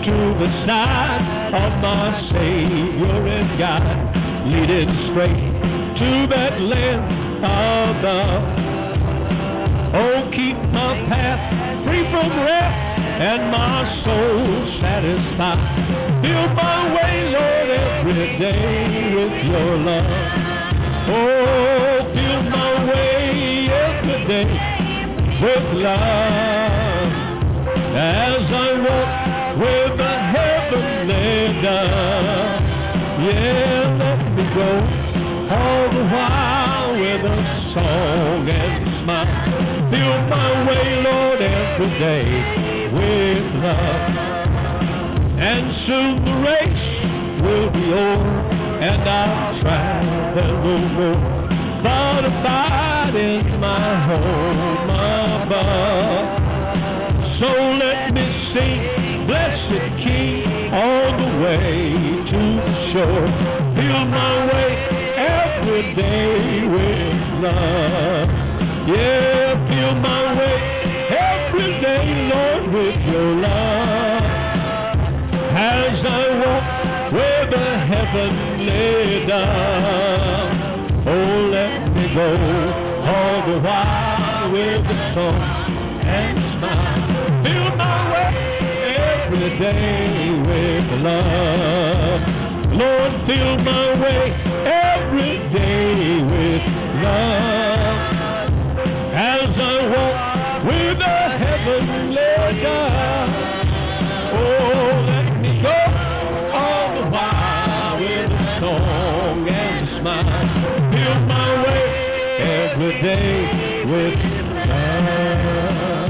to the side of my Savior and God, leading straight to that land above. Oh, keep my path free from wrath and my soul satisfied. Fill my way, Lord, every day with your love. Oh, fill my way every day with love. As I walk with the heavenly dove, yeah, let me go all the while with a song and smile. Fill my way, Lord, every day with love. And soon the race will be over, and I'll travel no more, but abide in my home above. So let me sing, blessed King, all the way to the shore. Fill my way every day with love. Yeah, fill my way every day, Lord, with your love. As I walk with a heavenly dove, oh, let me go all the while with a song and smile. Fill my way every day with love. Lord, fill my way every day with love. As I walk with a heavenly dove, oh, let me go all the while with a song and a smile. Fill my way every day with love.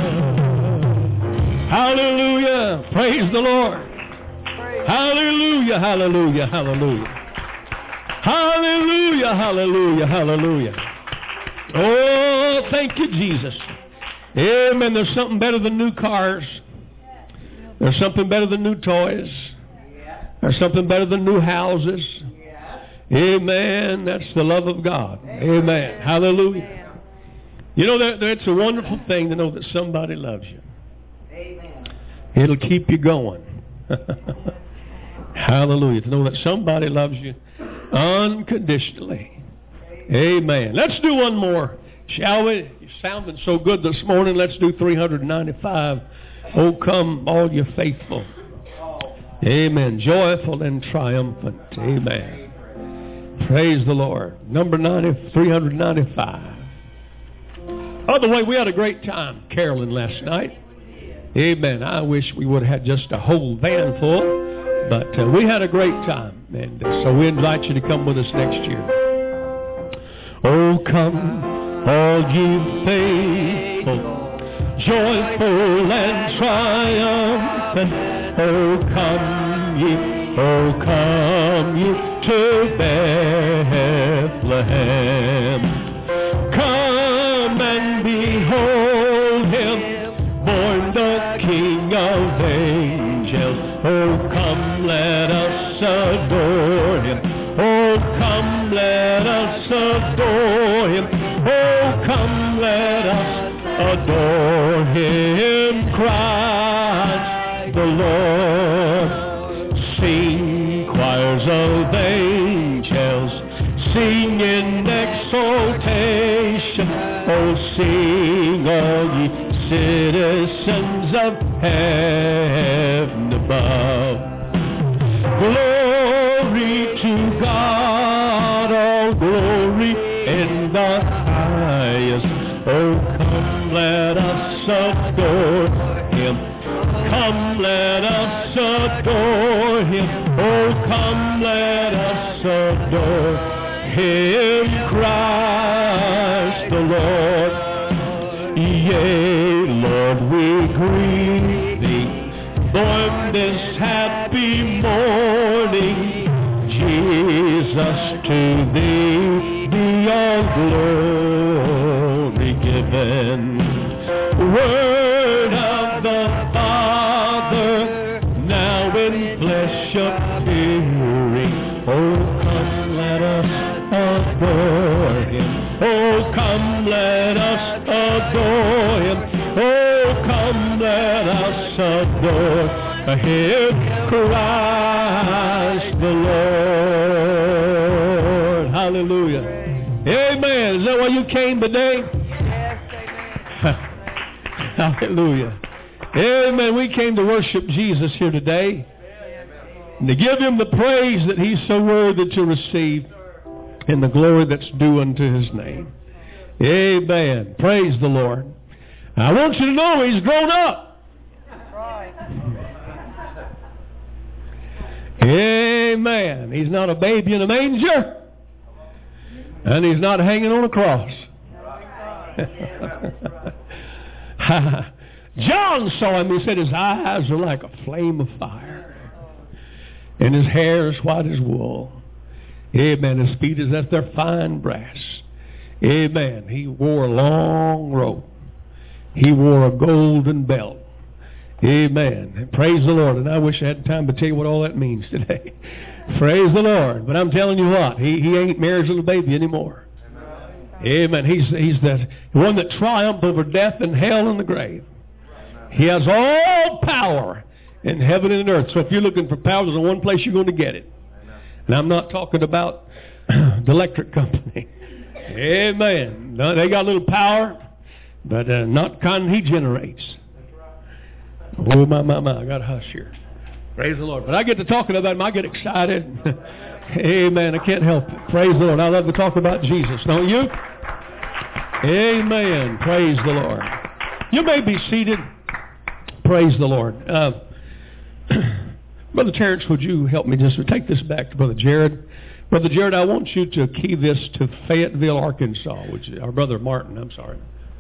Hallelujah. Praise the Lord. Hallelujah, hallelujah, hallelujah. Hallelujah, hallelujah, hallelujah. Oh, thank you, Jesus. Amen. There's something better than new cars. There's something better than new toys. There's something better than new houses. Amen. That's the love of God. Amen. Hallelujah. You know, it's a wonderful thing to know that somebody loves you. It'll keep you going. Hallelujah. To know that somebody loves you unconditionally. Amen. Let's do one more, shall we? You're sounding so good this morning. Let's do 395. Oh, come, all you faithful. Amen. Joyful and triumphant. Amen. Praise the Lord. Number 395. By the way, we had a great time caroling last night. Amen. I wish we would have had just a whole van full, but we had a great time. And so we invite you to come with us next year. Oh, come, all ye faithful, joyful and triumphant. Oh, come ye to Bethlehem. Come and behold him, born the King of angels. Oh, come, let us adore him. Oh, come, let us adore him. Oh, come, let us adore him, Christ the Lord. Sing, choirs of angels, sing in exaltation. Oh, sing, all ye citizens of heaven above. Glory to God, all glory in the highest. Oh, come, let us adore him. Come, let us adore him. Oh, come, let us adore him, Christ the Lord. Yea, Lord, we greet thee on this happy morning. Jesus, to thee be all glory given. Word of the Father, now in flesh appearing. Oh, come, let us adore him. Oh, come, let us adore him. Oh, come, let us adore Hail Christ the Lord. Hallelujah. Amen. Is that why you came today? Yes, amen. Hallelujah. Amen. We came to worship Jesus here today. And to give Him the praise that He's so worthy to receive and the glory that's due unto His name. Amen. Praise the Lord. I want you to know He's grown up. Right. Amen. He's not a baby in a manger. And He's not hanging on a cross. John saw Him. He said his eyes are like a flame of fire. And his hair is white as wool. Amen. His feet is as their fine brass. Amen. He wore a long robe. He wore a golden belt. Amen. And praise the Lord. And I wish I had time to tell you what all that means today. Praise the Lord. But I'm telling you what, he ain't Mary's little baby anymore. Amen. He's the one that triumphed over death and hell and the grave. He has all power in heaven and earth. So if you're looking for power, there's one place you're going to get it. And I'm not talking about the electric company. Amen. No, they got a little power, but not the kind He generates. Oh, my. I got to hush here. Praise the Lord. But I get to talking about Him, I get excited. Amen. I can't help it. Praise the Lord. I love to talk about Jesus, don't you? Amen. Praise the Lord. You may be seated. Praise the Lord. Brother Terrence, would you help me just take this back to Brother Jared? Brother Jared, I want you to key this to Fayetteville, Arkansas, which is our Brother Martin, I'm sorry.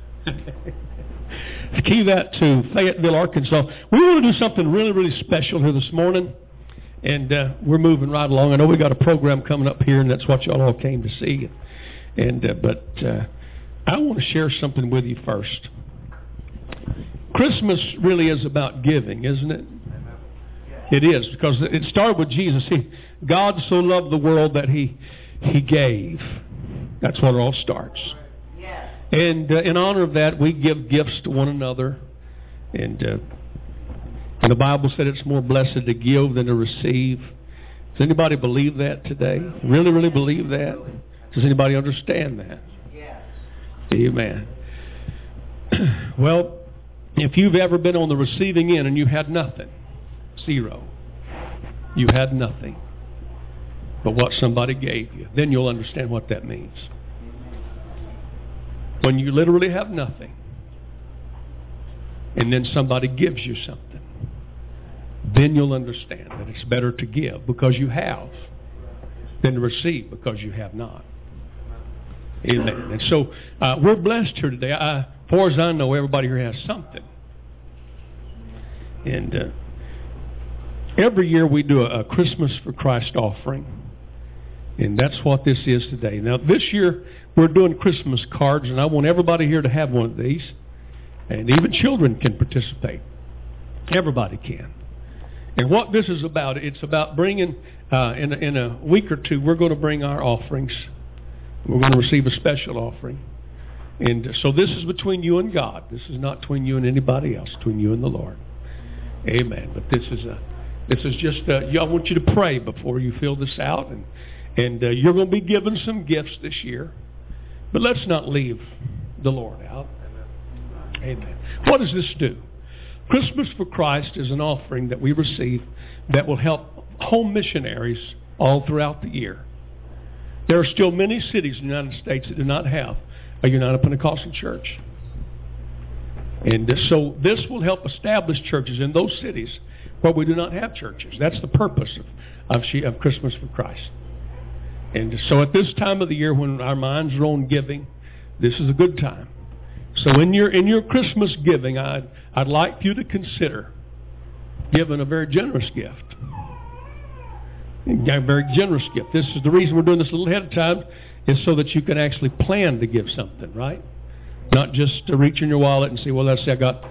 Key that to Fayetteville, Arkansas. We want to do something really, really special here this morning. And we're moving right along. I know we got a program coming up here, and that's what y'all all came to see. But I want to share something with you first. Christmas really is about giving, isn't it? It is, because it started with Jesus. God so loved the world that He gave. That's what it all starts. And in honor of that, we give gifts to one another. And the Bible said it's more blessed to give than to receive. Does anybody believe that today? Really, really believe that? Does anybody understand that? Yes. Amen. Well, if you've ever been on the receiving end and you had nothing, zero, you had nothing but what somebody gave you, then you'll understand what that means. When you literally have nothing, and then somebody gives you something, then you'll understand that it's better to give because you have than to receive because you have not. Amen. And so we're blessed here today. As far as I know, everybody here has something. And every year we do a Christmas for Christ offering. And that's what this is today. Now, this year we're doing Christmas cards, and I want everybody here to have one of these. And even children can participate. Everybody can. And what this is about, it's about bringing, in a week or two, we're going to bring our offerings. We're going to receive a special offering. And so this is between you and God. This is not between you and anybody else, between you and the Lord. Amen. But this is just, I want you to pray before you fill this out. And you're going to be given some gifts this year. But let's not leave the Lord out. Amen. What does this do? Christmas for Christ is an offering that we receive that will help home missionaries all throughout the year. There are still many cities in the United States that do not have a United Pentecostal church. And so this will help establish churches in those cities where we do not have churches. That's the purpose of Christmas for Christ. And so at this time of the year when our minds are on giving, this is a good time. So in your Christmas giving, I'd like you to consider giving a very generous gift. A very generous gift. This is the reason we're doing this a little ahead of time, is so that you can actually plan to give something, right? Not just to reach in your wallet and say, well, let's say I got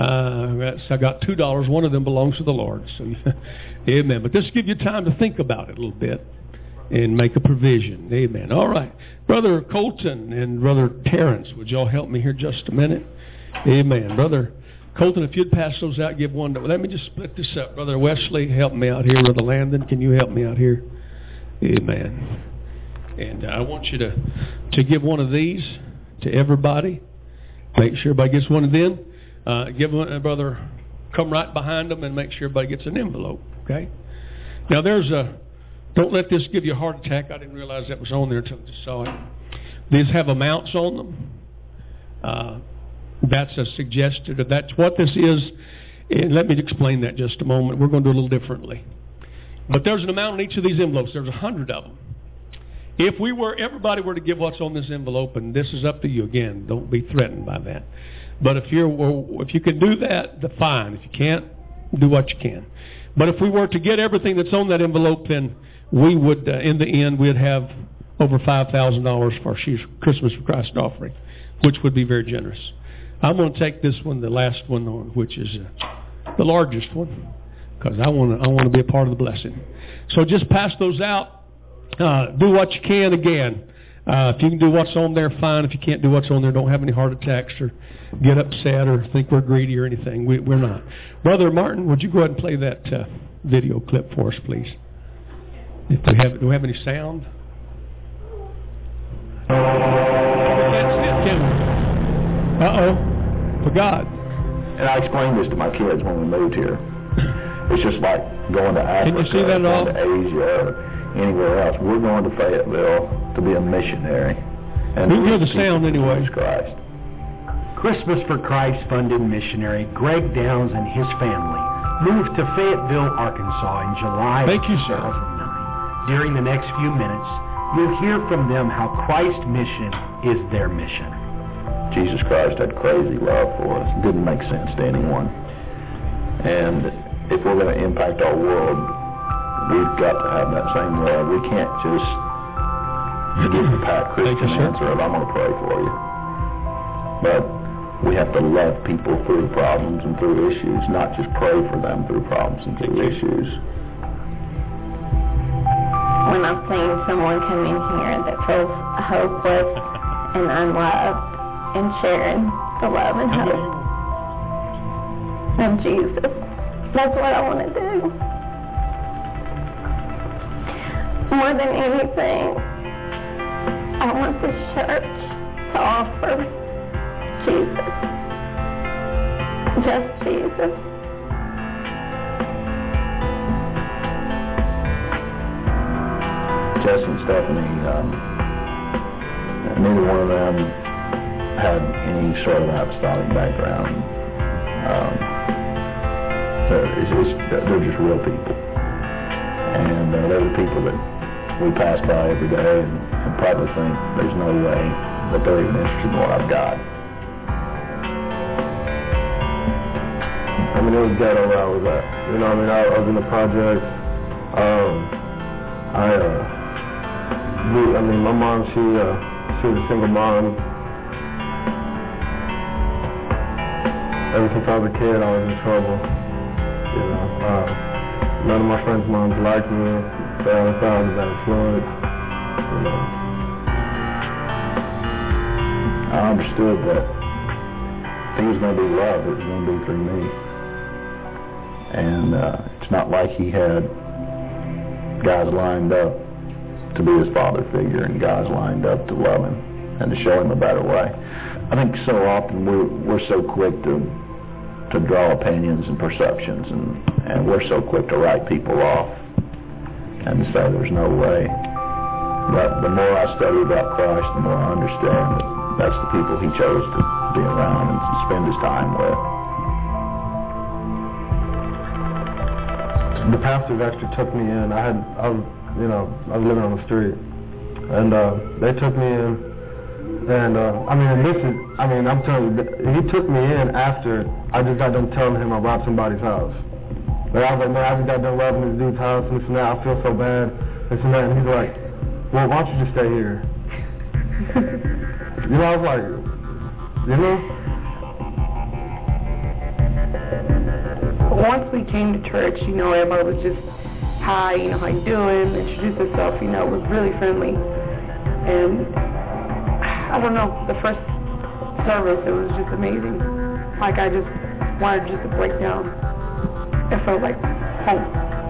$2. One of them belongs to the Lord. So, amen. But just give you time to think about it a little bit and make a provision. Amen. All right. Brother Colton and Brother Terrence, would y'all help me here just a minute? Amen. Brother Colton, if you'd pass those out, give one. Let me just split this up. Brother Wesley, help me out here. Brother Landon, can you help me out here? Amen. And I want you to give one of these to everybody. Make sure everybody gets one of them. Give one, brother, come right behind them and make sure everybody gets an envelope. Okay? Now don't let this give you a heart attack. I didn't realize that was on there until I just saw it. These have amounts on them. That's a suggested. That's what this is. And let me explain that just a moment. We're going to do a little differently. But there's an amount in each of these envelopes. There's 100 of them. If everybody were to give what's on this envelope, and this is up to you again, don't be threatened by that. But if you can do that, fine. If you can't, do what you can. But if we were to get everything that's on that envelope, then we would, in the end, we'd have over $5,000 for our Christmas for Christ offering, which would be very generous. I'm going to take this one, the last one, which is the largest one, because I want to be a part of the blessing. So just pass those out. Do what you can again. If you can do what's on there, fine. If you can't do what's on there, don't have any heart attacks or get upset or think we're greedy or anything. We're not. Brother Martin, would you go ahead and play that video clip for us, please? Do we have any sound? We can't see it, can we? Uh-oh. Forgot. And I explained this to my kids when we moved here. It's just like going to Africa, can you see that at all? going to Asia, or anywhere else. We're going to Fayetteville to be a missionary. And we can hear the sound anyway. Jesus Christ. Christmas for Christ funded missionary Greg Downs and his family moved to Fayetteville, Arkansas in July Thank you, sir. 2009. During the next few minutes, you'll hear from them how Christ's mission is their mission. Jesus Christ had crazy love for us. It didn't make sense to anyone. And if we're going to impact our world, we've got to have that same love. We can't just give the pat Christian answer of, I'm going to pray for you. But we have to love people through problems and through issues, not just pray for them through problems and through issues. When I'm seeing someone come in here that feels hopeless and unloved and sharing the love and hope of Jesus, that's what I want to do. More than anything, I want this church to offer Jesus. Just Jesus. Jess and Stephanie, neither one of them had any sort of apostolic background. They're just real people. And they're the people that we pass by every day and probably think there's no way that they're even interested in what I've got. I mean, it was ghetto where I was at. You know what I mean? I was in the projects. My mom, she was a single mom. Ever since I was a kid, I was in trouble. You know, none of my friends' moms liked me. They always thought I was that influence. You know. I understood that if he was going to be loved, it was going to be through me. And it's not like he had guys lined up to be his father figure and guys lined up to love him and to show him a better way. I think so often we're so quick to draw opinions and perceptions, and we're so quick to write people off and to say there's no way. But the more I study about Christ, the more I understand that that's the people he chose to be around and to spend his time with. The pastors actually took me in. I was living on the street, and they took me in, and I'm telling you, he took me in after I just got done telling him I robbed somebody's house. Like, I was like, man, I just got done robbing this dude's house, and this and that, I feel so bad, this and that, and he's like, well, why don't you just stay here? You know, I was like, you know? Once we came to church, everybody was just, hi, how you doing, introduce herself, was really friendly. And I don't know, the first service, it was just amazing. Like, I just wanted just to break down. It felt like home.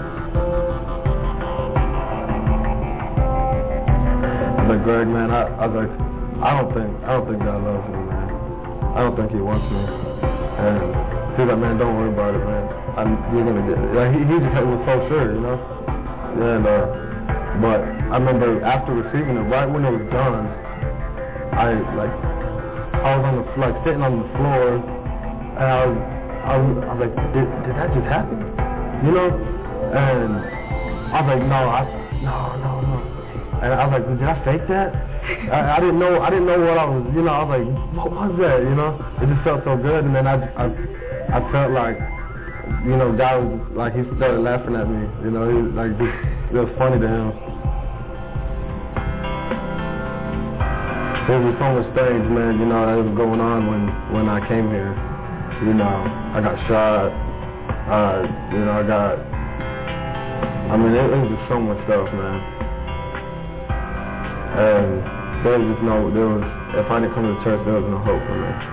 I was like, Greg, man, I was like, I don't think God loves me, man. I don't think He wants me. And he's like, man, don't worry about it, man. You're gonna get it. Like he just was so sure, you know. And but I remember after receiving it, right when it was done, I was on the sitting on the floor, and I was like, did that just happen? You know? And I was like, no. And I was like, did I fake that? I didn't know what I was, you know. I was like, what was that? You know? It just felt so good, and then I felt like, you know, God was like, He started laughing at me. You know, it was funny to Him. There was so much things, man, you know, that was going on when I came here. You know, I got shot. You know, it was just so much stuff, man. And if I didn't come to church, there was no hope for me.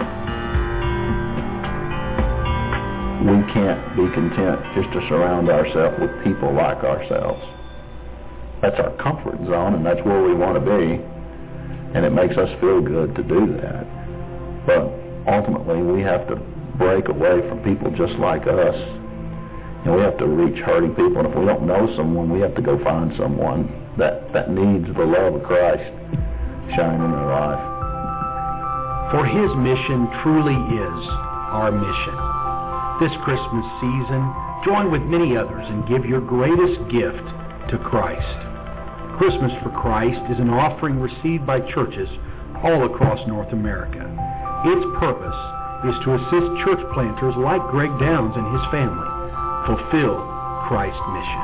We can't be content just to surround ourselves with people like ourselves. That's our comfort zone, and that's where we want to be. And it makes us feel good to do that. But ultimately, we have to break away from people just like us. And we have to reach hurting people. And if we don't know someone, we have to go find someone that needs the love of Christ shining in their life. For His mission truly is our mission. This Christmas season, join with many others and give your greatest gift to Christ. Christmas for Christ is an offering received by churches all across North America. Its purpose is to assist church planters like Greg Downs and his family fulfill Christ's mission.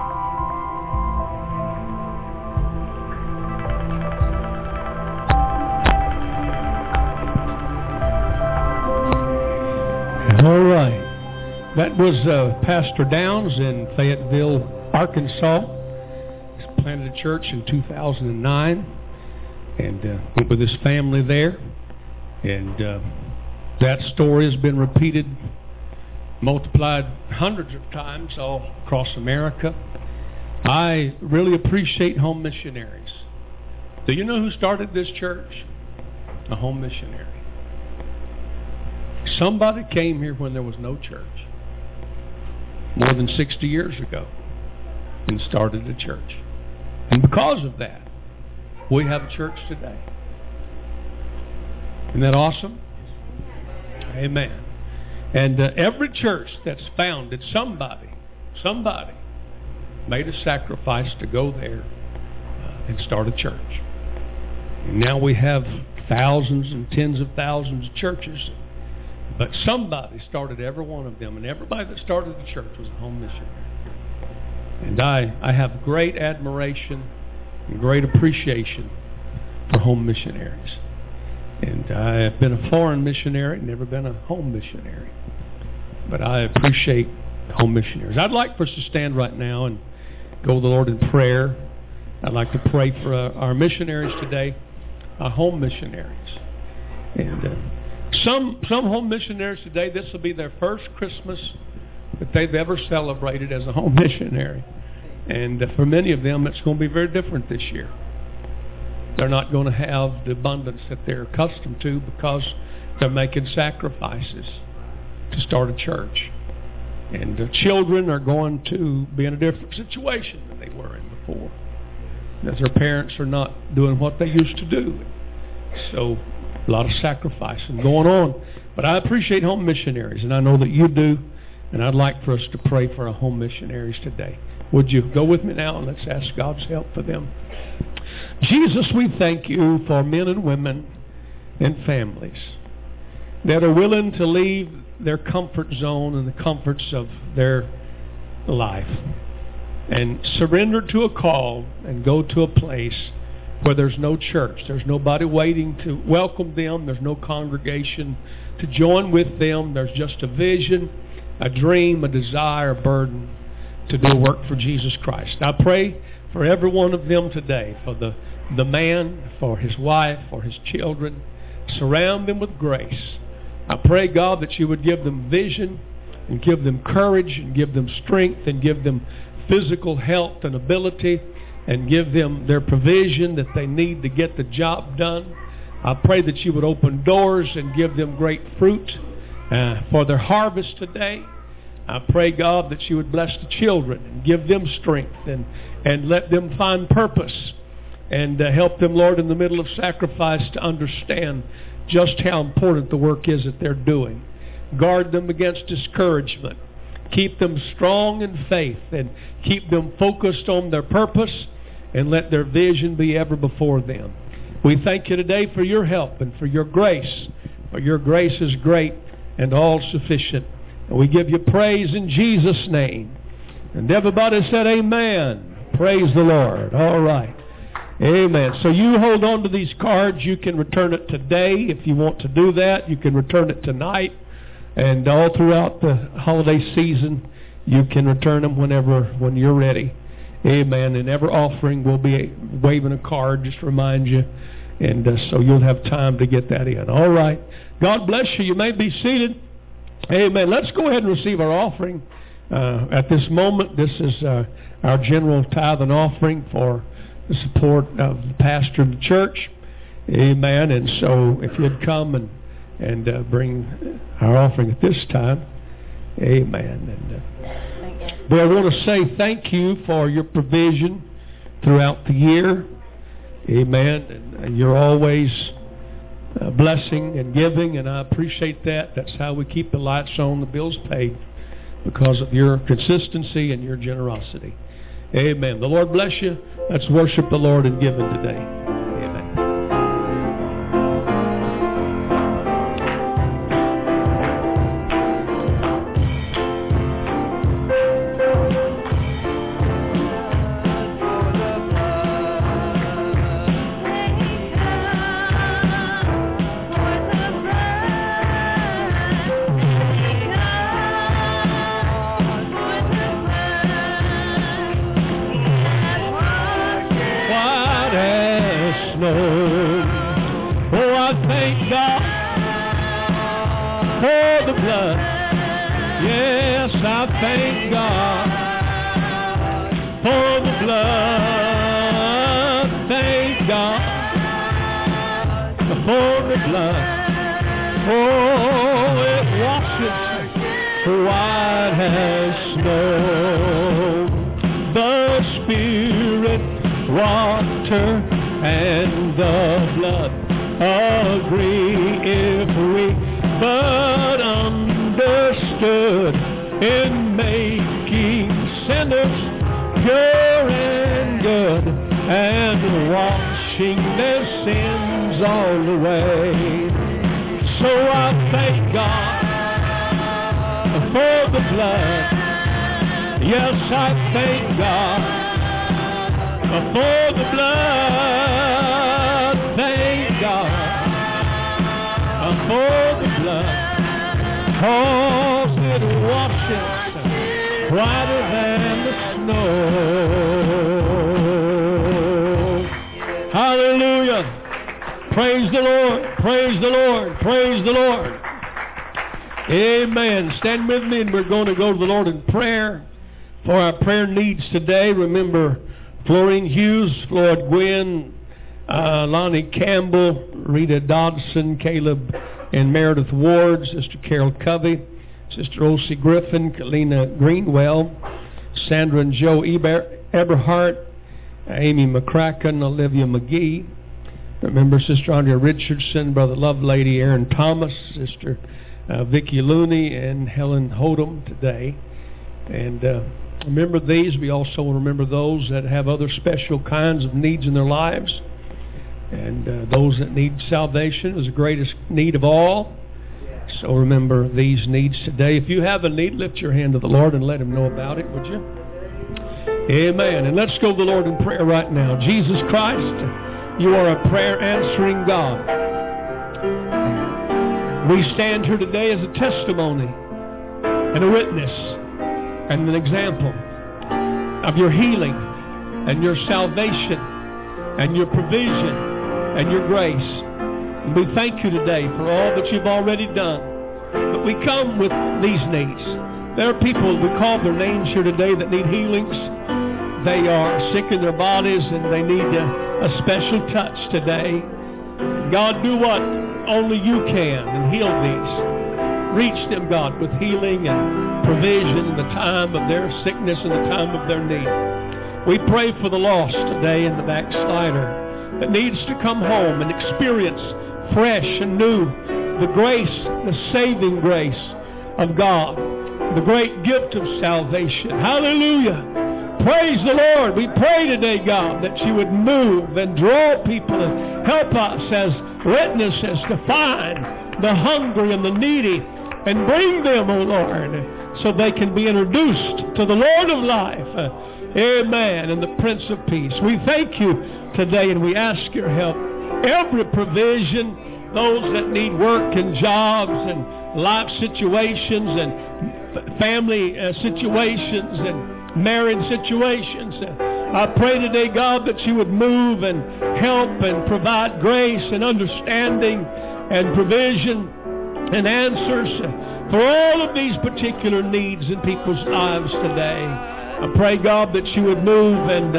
All right. That was Pastor Downs in Fayetteville, Arkansas. He planted a church in 2009 and went with his family there. And that story has been repeated, multiplied hundreds of times all across America. I really appreciate home missionaries. Do you know who started this church? A home missionary. Somebody came here when there was no church, more than 60 years ago, and started a church. And because of that, we have a church today. Isn't that awesome? Amen. And every church that's founded, somebody made a sacrifice to go there and start a church. And now we have thousands and tens of thousands of churches. But somebody started every one of them, and everybody that started the church was a home missionary. And I have great admiration and great appreciation for home missionaries. And I have been a foreign missionary, never been a home missionary. But I appreciate home missionaries. I'd like for us to stand right now and go to the Lord in prayer. I'd like to pray for our missionaries today, our home missionaries. And some home missionaries today, this will be their first Christmas that they've ever celebrated as a home missionary. And for many of them, it's going to be very different this year. They're not going to have the abundance that they're accustomed to because they're making sacrifices to start a church. And the children are going to be in a different situation than they were in before, as their parents are not doing what they used to do. So a lot of sacrificing going on. But I appreciate home missionaries, and I know that you do. And I'd like for us to pray for our home missionaries today. Would you go with me now and let's ask God's help for them. Jesus, we thank you for men and women and families that are willing to leave their comfort zone and the comforts of their life and surrender to a call and go to a place where there's no church. There's nobody waiting to welcome them. There's no congregation to join with them. There's just a vision, a dream, a desire, a burden to do work for Jesus Christ. I pray for every one of them today, for the man, for his wife, for his children. Surround them with grace I pray, God, that you would give them vision and give them courage and give them strength and give them physical health and ability and give them their provision that they need to get the job done. I pray that you would open doors and give them great fruit for their harvest today. I pray, God, that you would bless the children and give them strength and let them find purpose and help them, Lord, in the middle of sacrifice to understand just how important the work is that they're doing. Guard them against discouragement. Keep them strong in faith and keep them focused on their purpose and let their vision be ever before them. We thank you today for your help and for your grace. For your grace is great and all sufficient. And we give you praise in Jesus' name. And everybody said amen. Praise the Lord. All right. Amen. So you hold on to these cards. You can return it today if you want to do that. You can return it tonight. And all throughout the holiday season, you can return them when you're ready. Amen. And every offering will be waving a card, just to remind you. And so you'll have time to get that in. All right. God bless you. You may be seated. Amen. Let's go ahead and receive our offering. At this moment, this is our general tithe and offering for the support of the pastor of the church. Amen. And so if you'd come and bring our offering at this time. Amen. But I want to say thank you for your provision throughout the year. Amen. And you're always blessing and giving, and I appreciate that. That's how we keep the lights on, the bills paid, because of your consistency and your generosity. Amen. The Lord bless you. Let's worship the Lord in giving today. Amen. Thank God for the blood. Thank God for the blood. Oh, it washes white as snow. The Spirit, water, and the blood agree if we but understood in making sinners pure and good and washing their sins all away. So I thank God for the blood. Yes, I thank God for the blood. Thank God for the blood. 'Cause it washes whiter than the snow. Hallelujah. Praise the Lord. Praise the Lord. Praise the Lord. Amen. Stand with me, and we're going to go to the Lord in prayer for our prayer needs today. Remember Florine Hughes, Floyd Gwynn, Lonnie Campbell, Rita Dodson, Caleb and Meredith Ward, Sister Carol Covey, Sister O.C. Griffin, Kalina Greenwell, Sandra and Joe Eberhardt, Amy McCracken, Olivia McGee. Remember Sister Andrea Richardson, Brother Lovelady, Aaron Thomas, Sister Vicki Looney, and Helen Hodum today. And remember these. We also remember those that have other special kinds of needs in their lives. And those that need salvation is the greatest need of all. So remember these needs today. If you have a need, lift your hand to the Lord and let Him know about it, would you? Amen. And let's go to the Lord in prayer right now. Jesus Christ, you are a prayer-answering God. We stand here today as a testimony and a witness and an example of your healing and your salvation and your provision and your grace. And we thank you today for all that you've already done. we come with these needs. There are people, we call their names here today, that need healings. They are sick in their bodies and they need a special touch today. God, do what only you can and heal these. Reach them, God, with healing and provision in the time of their sickness and the time of their need. We pray for the lost today and the backslider that needs to come home and experience fresh and new the grace, the saving grace of God, the great gift of salvation. Hallelujah. Praise the Lord. We pray today, God, that you would move and draw people and help us as witnesses to find the hungry and the needy and bring them, O Lord, so they can be introduced to the Lord of life. Amen. And the Prince of Peace. We thank you today and we ask your help. Every provision, those that need work and jobs and life situations and family situations and marriage situations. I pray today, God, that you would move and help and provide grace and understanding and provision and answers for all of these particular needs in people's lives today. I pray, God, that you would move and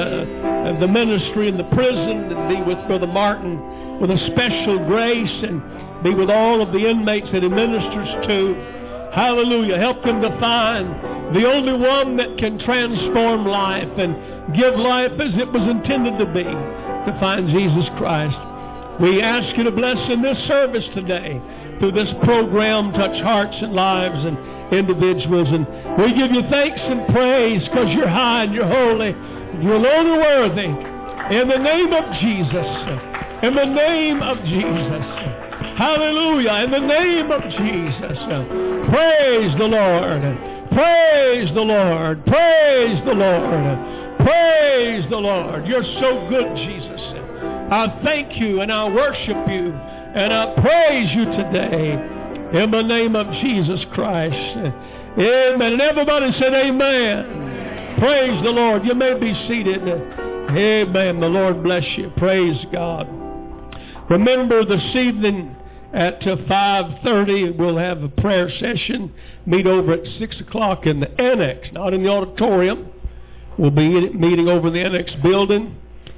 the ministry in the prison and be with Brother Martin with a special grace and be with all of the inmates that he ministers to. Hallelujah. Help them to find the only one that can transform life and give life as it was intended to be, to find Jesus Christ. We ask you to bless in this service today through this program, touch hearts and lives and individuals. And we give you thanks and praise because you're high and you're holy. You're alone are worthy. In the name of Jesus. In the name of Jesus. Hallelujah. In the name of Jesus. Praise the Lord. Praise the Lord. Praise the Lord. Praise the Lord. You're so good, Jesus. I thank you and I worship you and I praise you today in the name of Jesus Christ. Amen. And everybody said amen. Praise the Lord. You may be seated. Amen. The Lord bless you. Praise God. Remember this evening at 5:30 we'll have a prayer session. Meet over at 6 o'clock in the annex, not in the auditorium. We'll be meeting over in the annex building.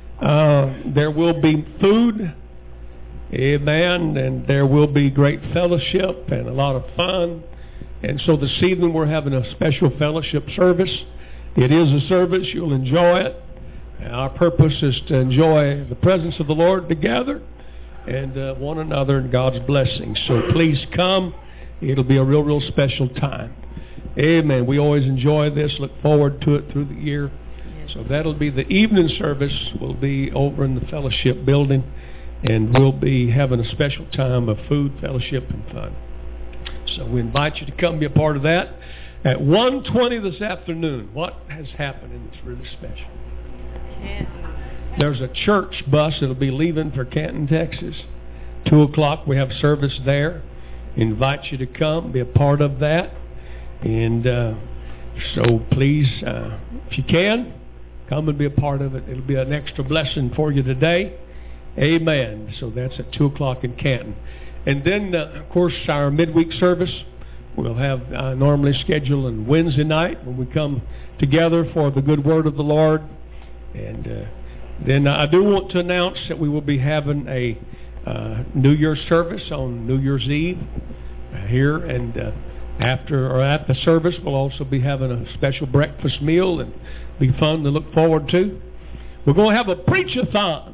There will be food. Amen. And there will be great fellowship and a lot of fun. And so this evening we're having a special fellowship service. It is a service. You'll enjoy it. Our purpose is to enjoy the presence of the Lord together and one another and God's blessings. So please come. It'll be a real special time. Amen. We always enjoy this. Look forward to it through the year. So that'll be the evening service. We'll be over in the fellowship building. And we'll be having a special time of food, fellowship, and fun. So we invite you to come be a part of that. At 1:20 this afternoon, what has happened and it's really special? There's a church bus that'll be leaving for Canton, Texas. 2 o'clock we have service there. Invite you to come, be a part of that. And so please, if you can, come and be a part of it. It'll be an extra blessing for you today. Amen. So that's at 2 o'clock in Canton. And then, of course, our midweek service we'll have normally scheduled on Wednesday night when we come together for the good word of the Lord. And then I do want to announce that we will be having a New Year's service on New Year's Eve here. And after or at the service, we'll also be having a special breakfast meal and be fun to look forward to. We're going to have a preach-a-thon.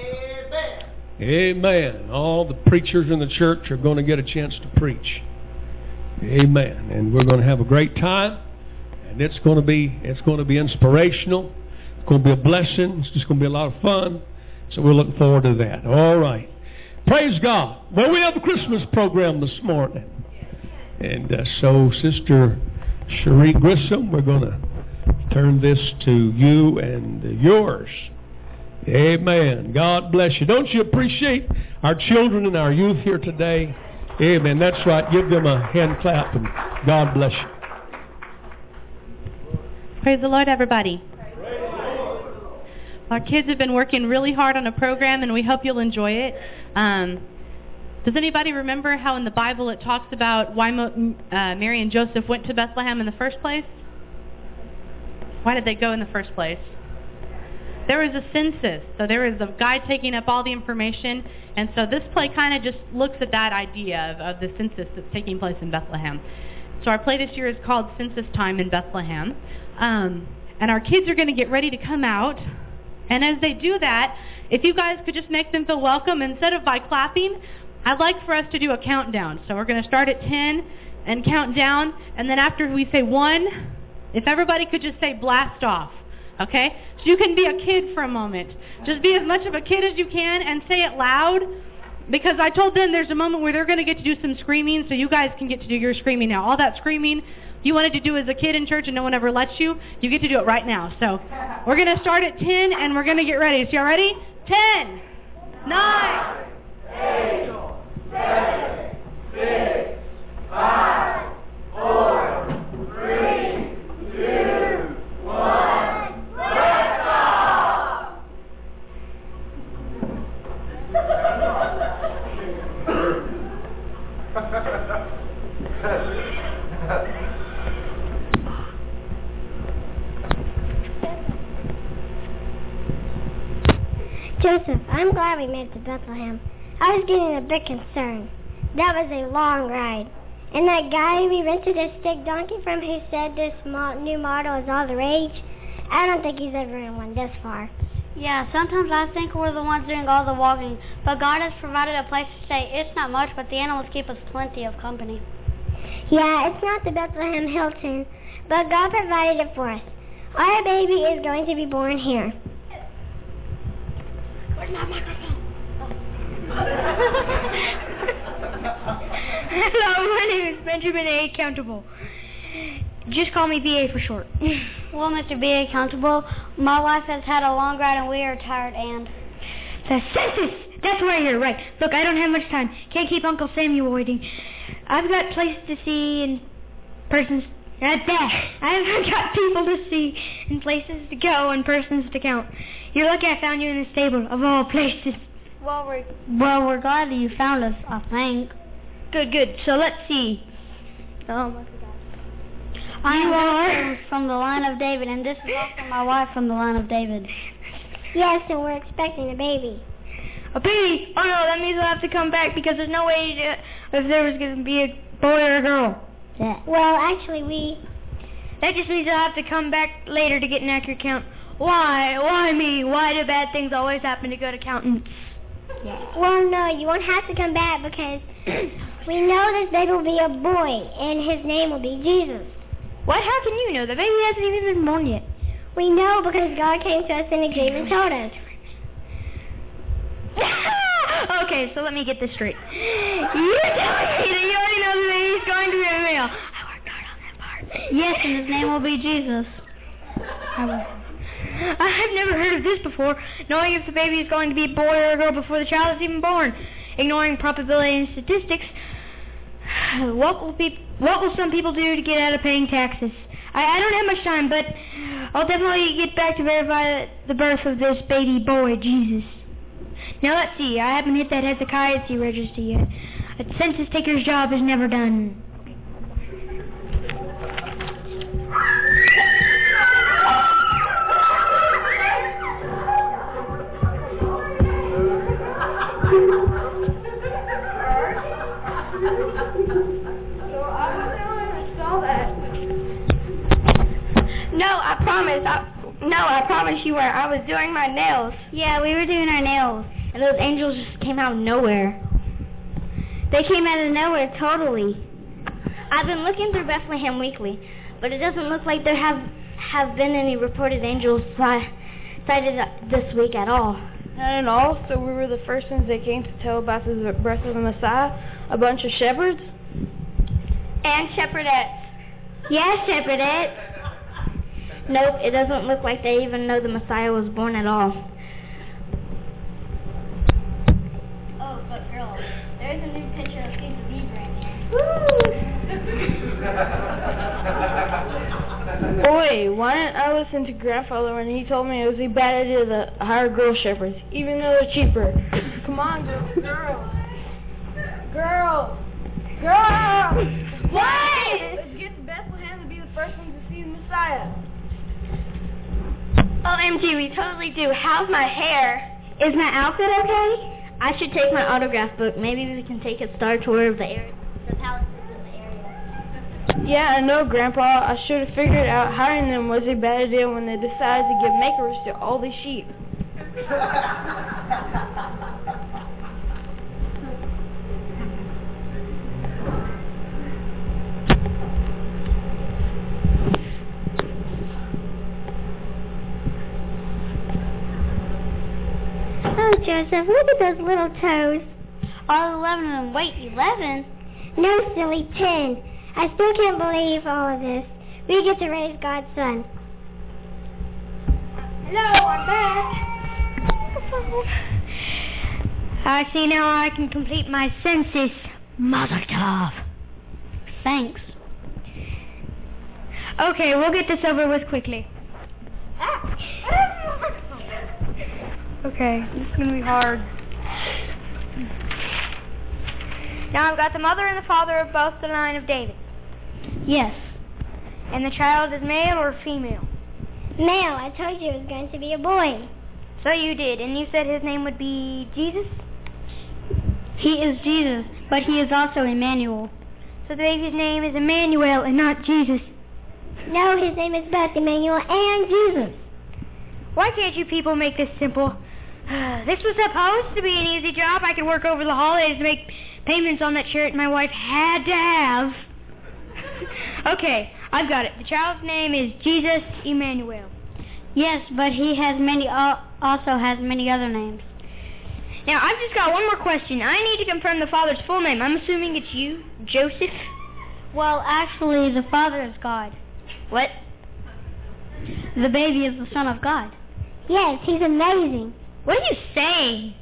Amen. All the preachers in the church are going to get a chance to preach. Amen. And we're going to have a great time. And it's going to be inspirational. It's going to be a blessing. It's just going to be a lot of fun. So we're looking forward to that. All right. Praise God. Well, we have a Christmas program this morning. And so, Sister Cherie Grissom, we're going to turn this to you and yours. Amen. God bless you. Don't you appreciate our children and our youth here today? Amen. That's right. Give them a hand clap and God bless you. Praise the Lord, everybody. Our kids have been working really hard on a program and we hope you'll enjoy it. Does anybody remember how in the Bible it talks about why Mary and Joseph went to Bethlehem in the first place? Why did they go in the first place? There was a census, so there was a guy taking up all the information, and so this play kind of just looks at that idea of the census that's taking place in Bethlehem. So our play this year is called Census Time in Bethlehem, and our kids are going to get ready to come out, and as they do that, if you guys could just make them feel welcome, instead of by clapping, I'd like for us to do a countdown. So we're going to start at 10 and count down, and then after we say 1, if everybody could just say blast off. Okay? So you can be a kid for a moment. Just be as much of a kid as you can and say it loud, because I told them there's a moment where they're going to get to do some screaming, so you guys can get to do your screaming now. All that screaming you wanted to do as a kid in church and no one ever lets you, you get to do it right now. So we're going to start at 10 and we're going to get ready. So y'all ready? 10, 9, 8, 7, 6, 5, 4, 3, 2, 1. Joseph, I'm glad we made it to Bethlehem. I was getting a bit concerned. That was a long ride. And that guy we rented a stick donkey from who said this new model is all the rage, I don't think he's ever in one this far. Yeah, sometimes I think we're the ones doing all the walking, but God has provided a place to stay. It's not much, but the animals keep us plenty of company. Yeah, it's not the Bethlehem Hilton, but God provided it for us. Our baby is going to be born here. Where's my microphone? Hello, my name is Benjamin A. Countable. Just call me B.A. for short. Well, Mr. B.A. Countable, my wife has had a long ride and we are tired and... The census! That's why you're right. Look, I don't have much time. Can't keep Uncle Samuel waiting. I've got places to see and persons... I've got people to see and places to go and persons to count. You're lucky I found you in the stable, of all places. Well, we're glad that you found us, I think. Good. So let's see. I am from the line of David, and this is also my wife from the line of David. Yes, and we're expecting a baby. A baby? Oh no, that means we'll have to come back because there's no way if there was going to be a boy or a girl. Yeah. Well, actually, that just means I'll have to come back later to get an accurate count. Why me? Why do bad things always happen to good accountants? Yeah. Well, no, you won't have to come back because we know this baby will be a boy, and his name will be Jesus. What? How can you know? The baby hasn't even been born yet. We know because God came to us in a dream and told us. Okay, so let me get this straight. You're telling me that you already know the baby's going to be a male. I worked hard on that part. Yes, and his name will be Jesus. I've never heard of this before, knowing if the baby is going to be a boy or a girl before the child is even born. Ignoring probability and statistics, what will some people do to get out of paying taxes? I don't have much time, but I'll definitely get back to verify the birth of this baby boy, Jesus. Now let's see, I haven't hit that Hezekiah register yet. A census taker's job is never done. I promise you were. I was doing my nails. Yeah, we were doing our nails. And those angels just came out of nowhere. They came out of nowhere, totally. I've been looking through Bethlehem Weekly, but it doesn't look like there have been any reported angels sighted this week at all. Not at all? So we were the first ones that came to tell about the birth of the Messiah? A bunch of shepherds? And shepherdettes. Yeah, shepherdettes. Nope, it doesn't look like they even know the Messiah was born at all. Oh, but girls, there's a new picture of King Zebra. Boy, why didn't I listen to Grandfather when he told me it was a bad idea to hire girl shepherds, even though they're cheaper? Come on, girls. OMG, we totally do. How's my hair? Is my outfit okay? I should take my autograph book. Maybe we can take a star tour of the area. The palaces in the area. Yeah, I know, Grandpa. I should have figured out hiring them was a bad idea when they decided to give makers to all these sheep. Oh, Joseph, look at those little toes. All 11 of them. Wait, 11? No, silly, 10. I still can't believe all of this. We get to raise God's son. Hello, I'm back. I see now I can complete my census. Mazel tov. Thanks. Okay, we'll get this over with quickly. Okay, this is going to be hard. Now I've got the mother and the father of both the line of David. Yes. And the child is male or female? Male, I told you it was going to be a boy. So you did, and you said his name would be Jesus? He is Jesus, but he is also Emmanuel. So the baby's name is Emmanuel and not Jesus? No, his name is both Emmanuel and Jesus. Why can't you people make this simple? This was supposed to be an easy job. I could work over the holidays to make payments on that shirt my wife had to have. Okay, I've got it. The child's name is Jesus Emmanuel. Yes, but he has also has many other names. Now, I've just got one more question. I need to confirm the father's full name. I'm assuming it's you, Joseph? Well, actually, the father is God. What? The baby is the son of God. Yes, he's amazing. What are you saying?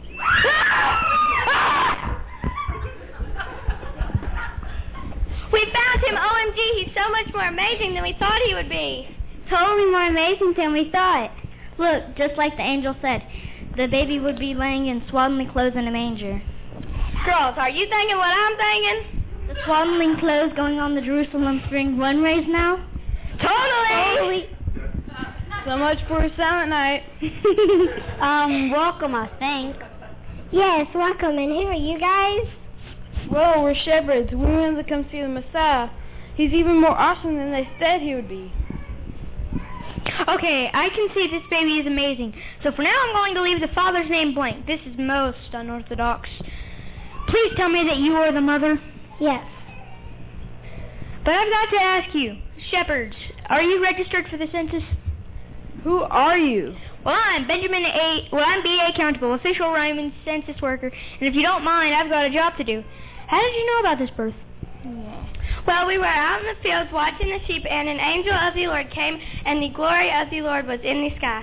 We found him! OMG, he's so much more amazing than we thought he would be. Totally more amazing than we thought. Look, just like the angel said, the baby would be laying in swaddling clothes in a manger. Girls, are you thinking what I'm thinking? The swaddling clothes going on the Jerusalem Spring runways now? Totally! So much for a silent night. Welcome, I think. Yes, welcome. And who are you guys? Well, we're shepherds. We wanted to come see the Messiah. He's even more awesome than they said he would be. Okay, I can see this baby is amazing. So for now, I'm going to leave the father's name blank. This is most unorthodox. Please tell me that you are the mother. Yes. But I've got to ask you, shepherds, are you registered for the census? Who are you? Well, I'm Benjamin A. Well, I'm B.A. Countable, official Roman census worker. And if you don't mind, I've got a job to do. How did you know about this birth? Well, we were out in the fields watching the sheep, and an angel of the Lord came, and the glory of the Lord was in the sky.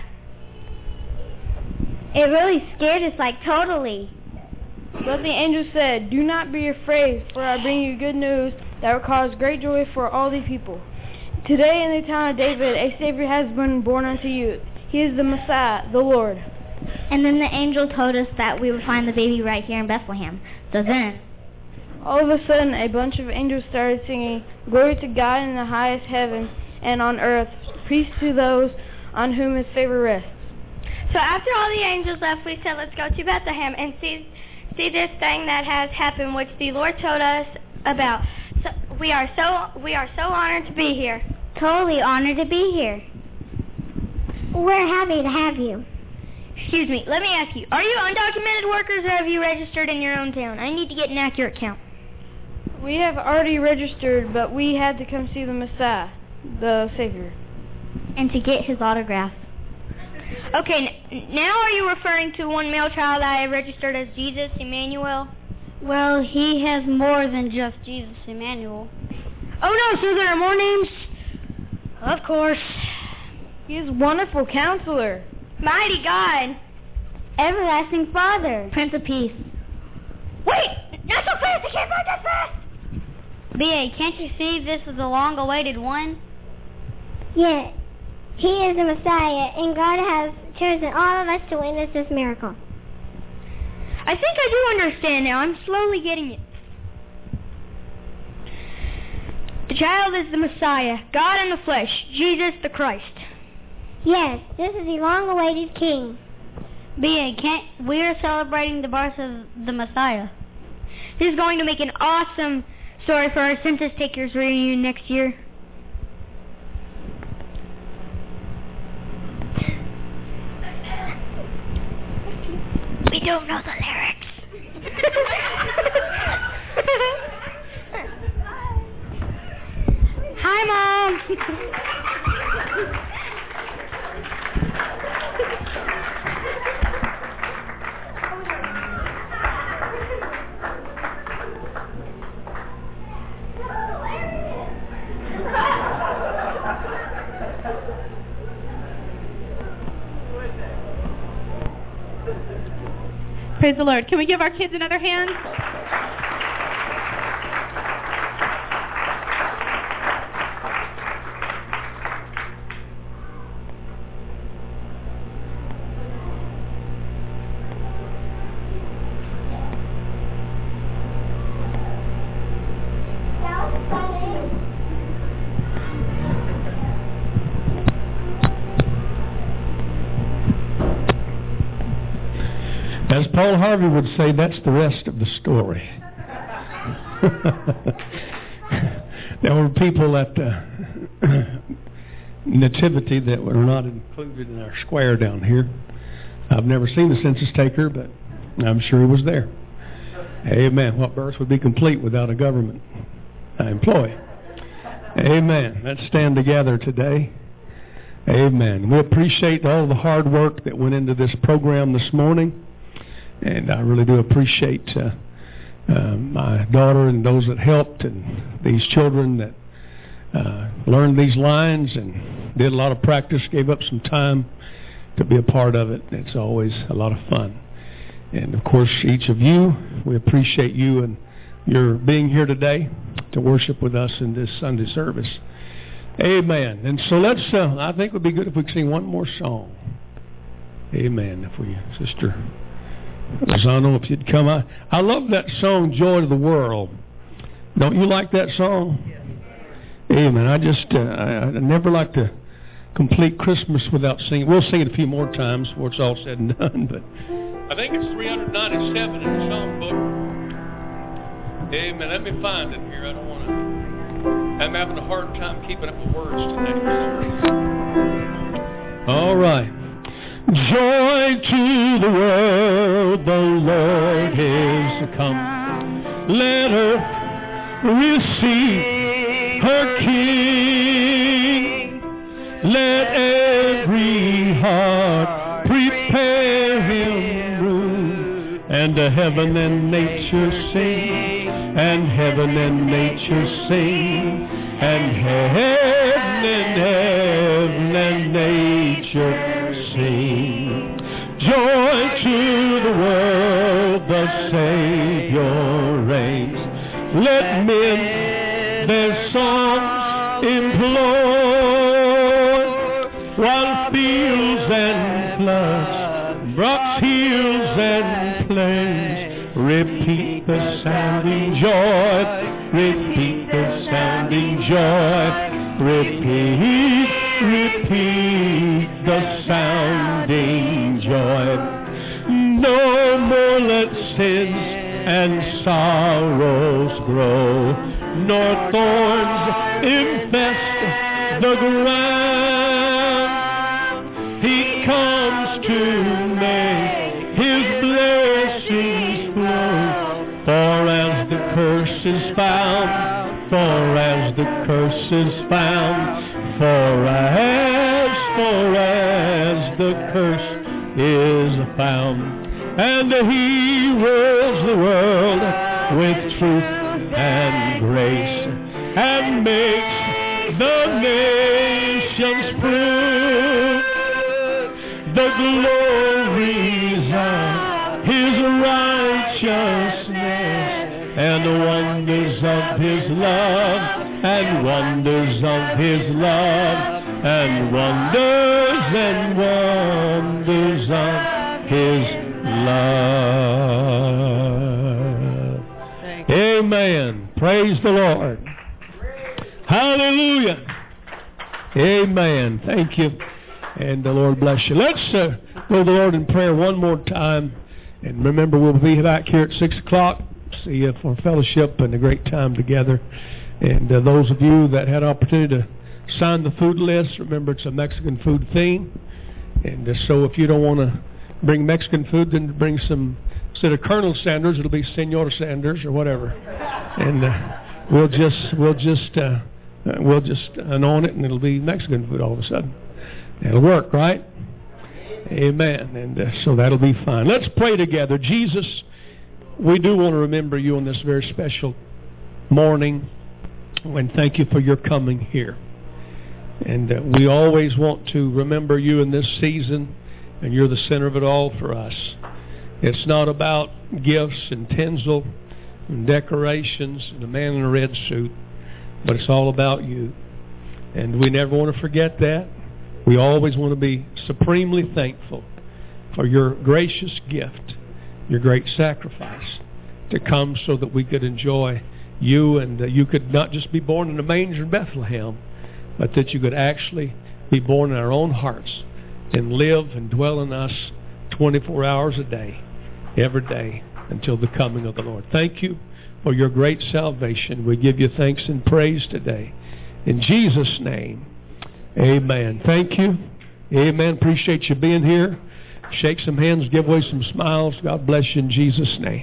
It really scared us, like, totally. But the angel said, "Do not be afraid, for I bring you good news that will cause great joy for all the people. Today in the town of David, a Savior has been born unto you. He is the Messiah, the Lord." And then the angel told us that we would find the baby right here in Bethlehem. So then, all of a sudden, a bunch of angels started singing, "Glory to God in the highest heaven, and on earth, peace to those on whom his favor rests." So after all the angels left, we said, let's go to Bethlehem and see this thing that has happened, which the Lord told us about. So we are so honored to be here. Totally honored to be here. We're happy to have you. Excuse me, let me ask you, are you undocumented workers or have you registered in your own town? I need to get an accurate count. We have already registered, but we had to come see the Messiah, the Savior. And to get his autograph. Okay, now are you referring to one male child I have registered as Jesus Emmanuel? Well, he has more than just Jesus Emmanuel. Oh no, so there are more names? Of course. He is Wonderful Counselor, Mighty God, Everlasting Father, Prince of Peace. Wait! Not so fast! I can't run that fast! B.A., can't you see this is the long-awaited one? Yeah. He is the Messiah, and God has chosen all of us to witness this miracle. I think I do understand now. I'm slowly getting it. The child is the Messiah, God in the flesh, Jesus the Christ. Yes, this is the long-awaited king. We are celebrating the birth of the Messiah. This is going to make an awesome story for our census takers reunion next year. We don't know the lyrics. Hi, Mom. Praise the Lord. Can we give our kids another hand? As Paul Harvey would say, that's the rest of the story. There were people at Nativity that were not included in our square down here. I've never seen the census taker, but I'm sure he was there. Amen. What birth would be complete without a government employee? Amen. Let's stand together today. Amen. We appreciate all the hard work that went into this program this morning. And I really do appreciate my daughter and those that helped and these children that learned these lines and did a lot of practice, gave up some time to be a part of it. It's always a lot of fun. And, of course, each of you, we appreciate you and your being here today to worship with us in this Sunday service. Amen. And so let's, I think it would be good if we could sing one more song. Amen. If we, Sister Lozano, if you'd come. I love that song, Joy to the World. Don't you like that song? Yes. Amen. I just, I never like to complete Christmas without singing. We'll sing it a few more times before it's all said and done, but I think it's 397 in the songbook. Amen. Let me find it here. I don't want to. I'm having a hard time keeping up with words today. All right. Joy to the world, the Lord is come. Let earth receive her King. Let every heart prepare him room. And heaven and nature sing, and heaven and nature sing, and heaven and nature sing. Joy to the world, the Savior reigns. Let men their songs employ, while fields and floods, brooks, hills and plains repeat the sounding joy, repeat the sounding joy, repeat the sounding joy. No more let sins and sorrows grow, nor thorns infest the ground. He comes to make his blessings flow, for as the curse is found, for as the curse is found, for as the curse is found, and he rules the world with truth and grace, and makes the nations prove the glories of his righteousness, and the wonders of his love, and wonders of his love, and wonders of his love. Amen. Praise the Lord. Hallelujah. Amen. Thank you. And the Lord bless you. Let's go to the Lord in prayer one more time. And remember, we'll be back here at 6 o'clock. See you for fellowship and a great time together. And those of you that had opportunity to sign the food list, remember it's a Mexican food theme. And so if you don't want to bring Mexican food, then bring some, instead of Colonel Sanders, it'll be Senor Sanders or whatever. And we'll just anoint it, and it'll be Mexican food all of a sudden. It'll work, right? Amen. And so that'll be fine. Let's pray together. Jesus, we do want to remember you on this very special morning, and thank you for your coming here. And we always want to remember you in this season, and you're the center of it all for us. It's not about gifts and tinsel and decorations and a man in a red suit, but it's all about you. And we never want to forget that. We always want to be supremely thankful for your gracious gift, your great sacrifice to come so that we could enjoy you, and you could not just be born in a manger in Bethlehem, but that you could actually be born in our own hearts and live and dwell in us 24 hours a day, every day, until the coming of the Lord. Thank you for your great salvation. We give you thanks and praise today. In Jesus' name, amen. Thank you. Amen. Appreciate you being here. Shake some hands, give away some smiles. God bless you in Jesus' name.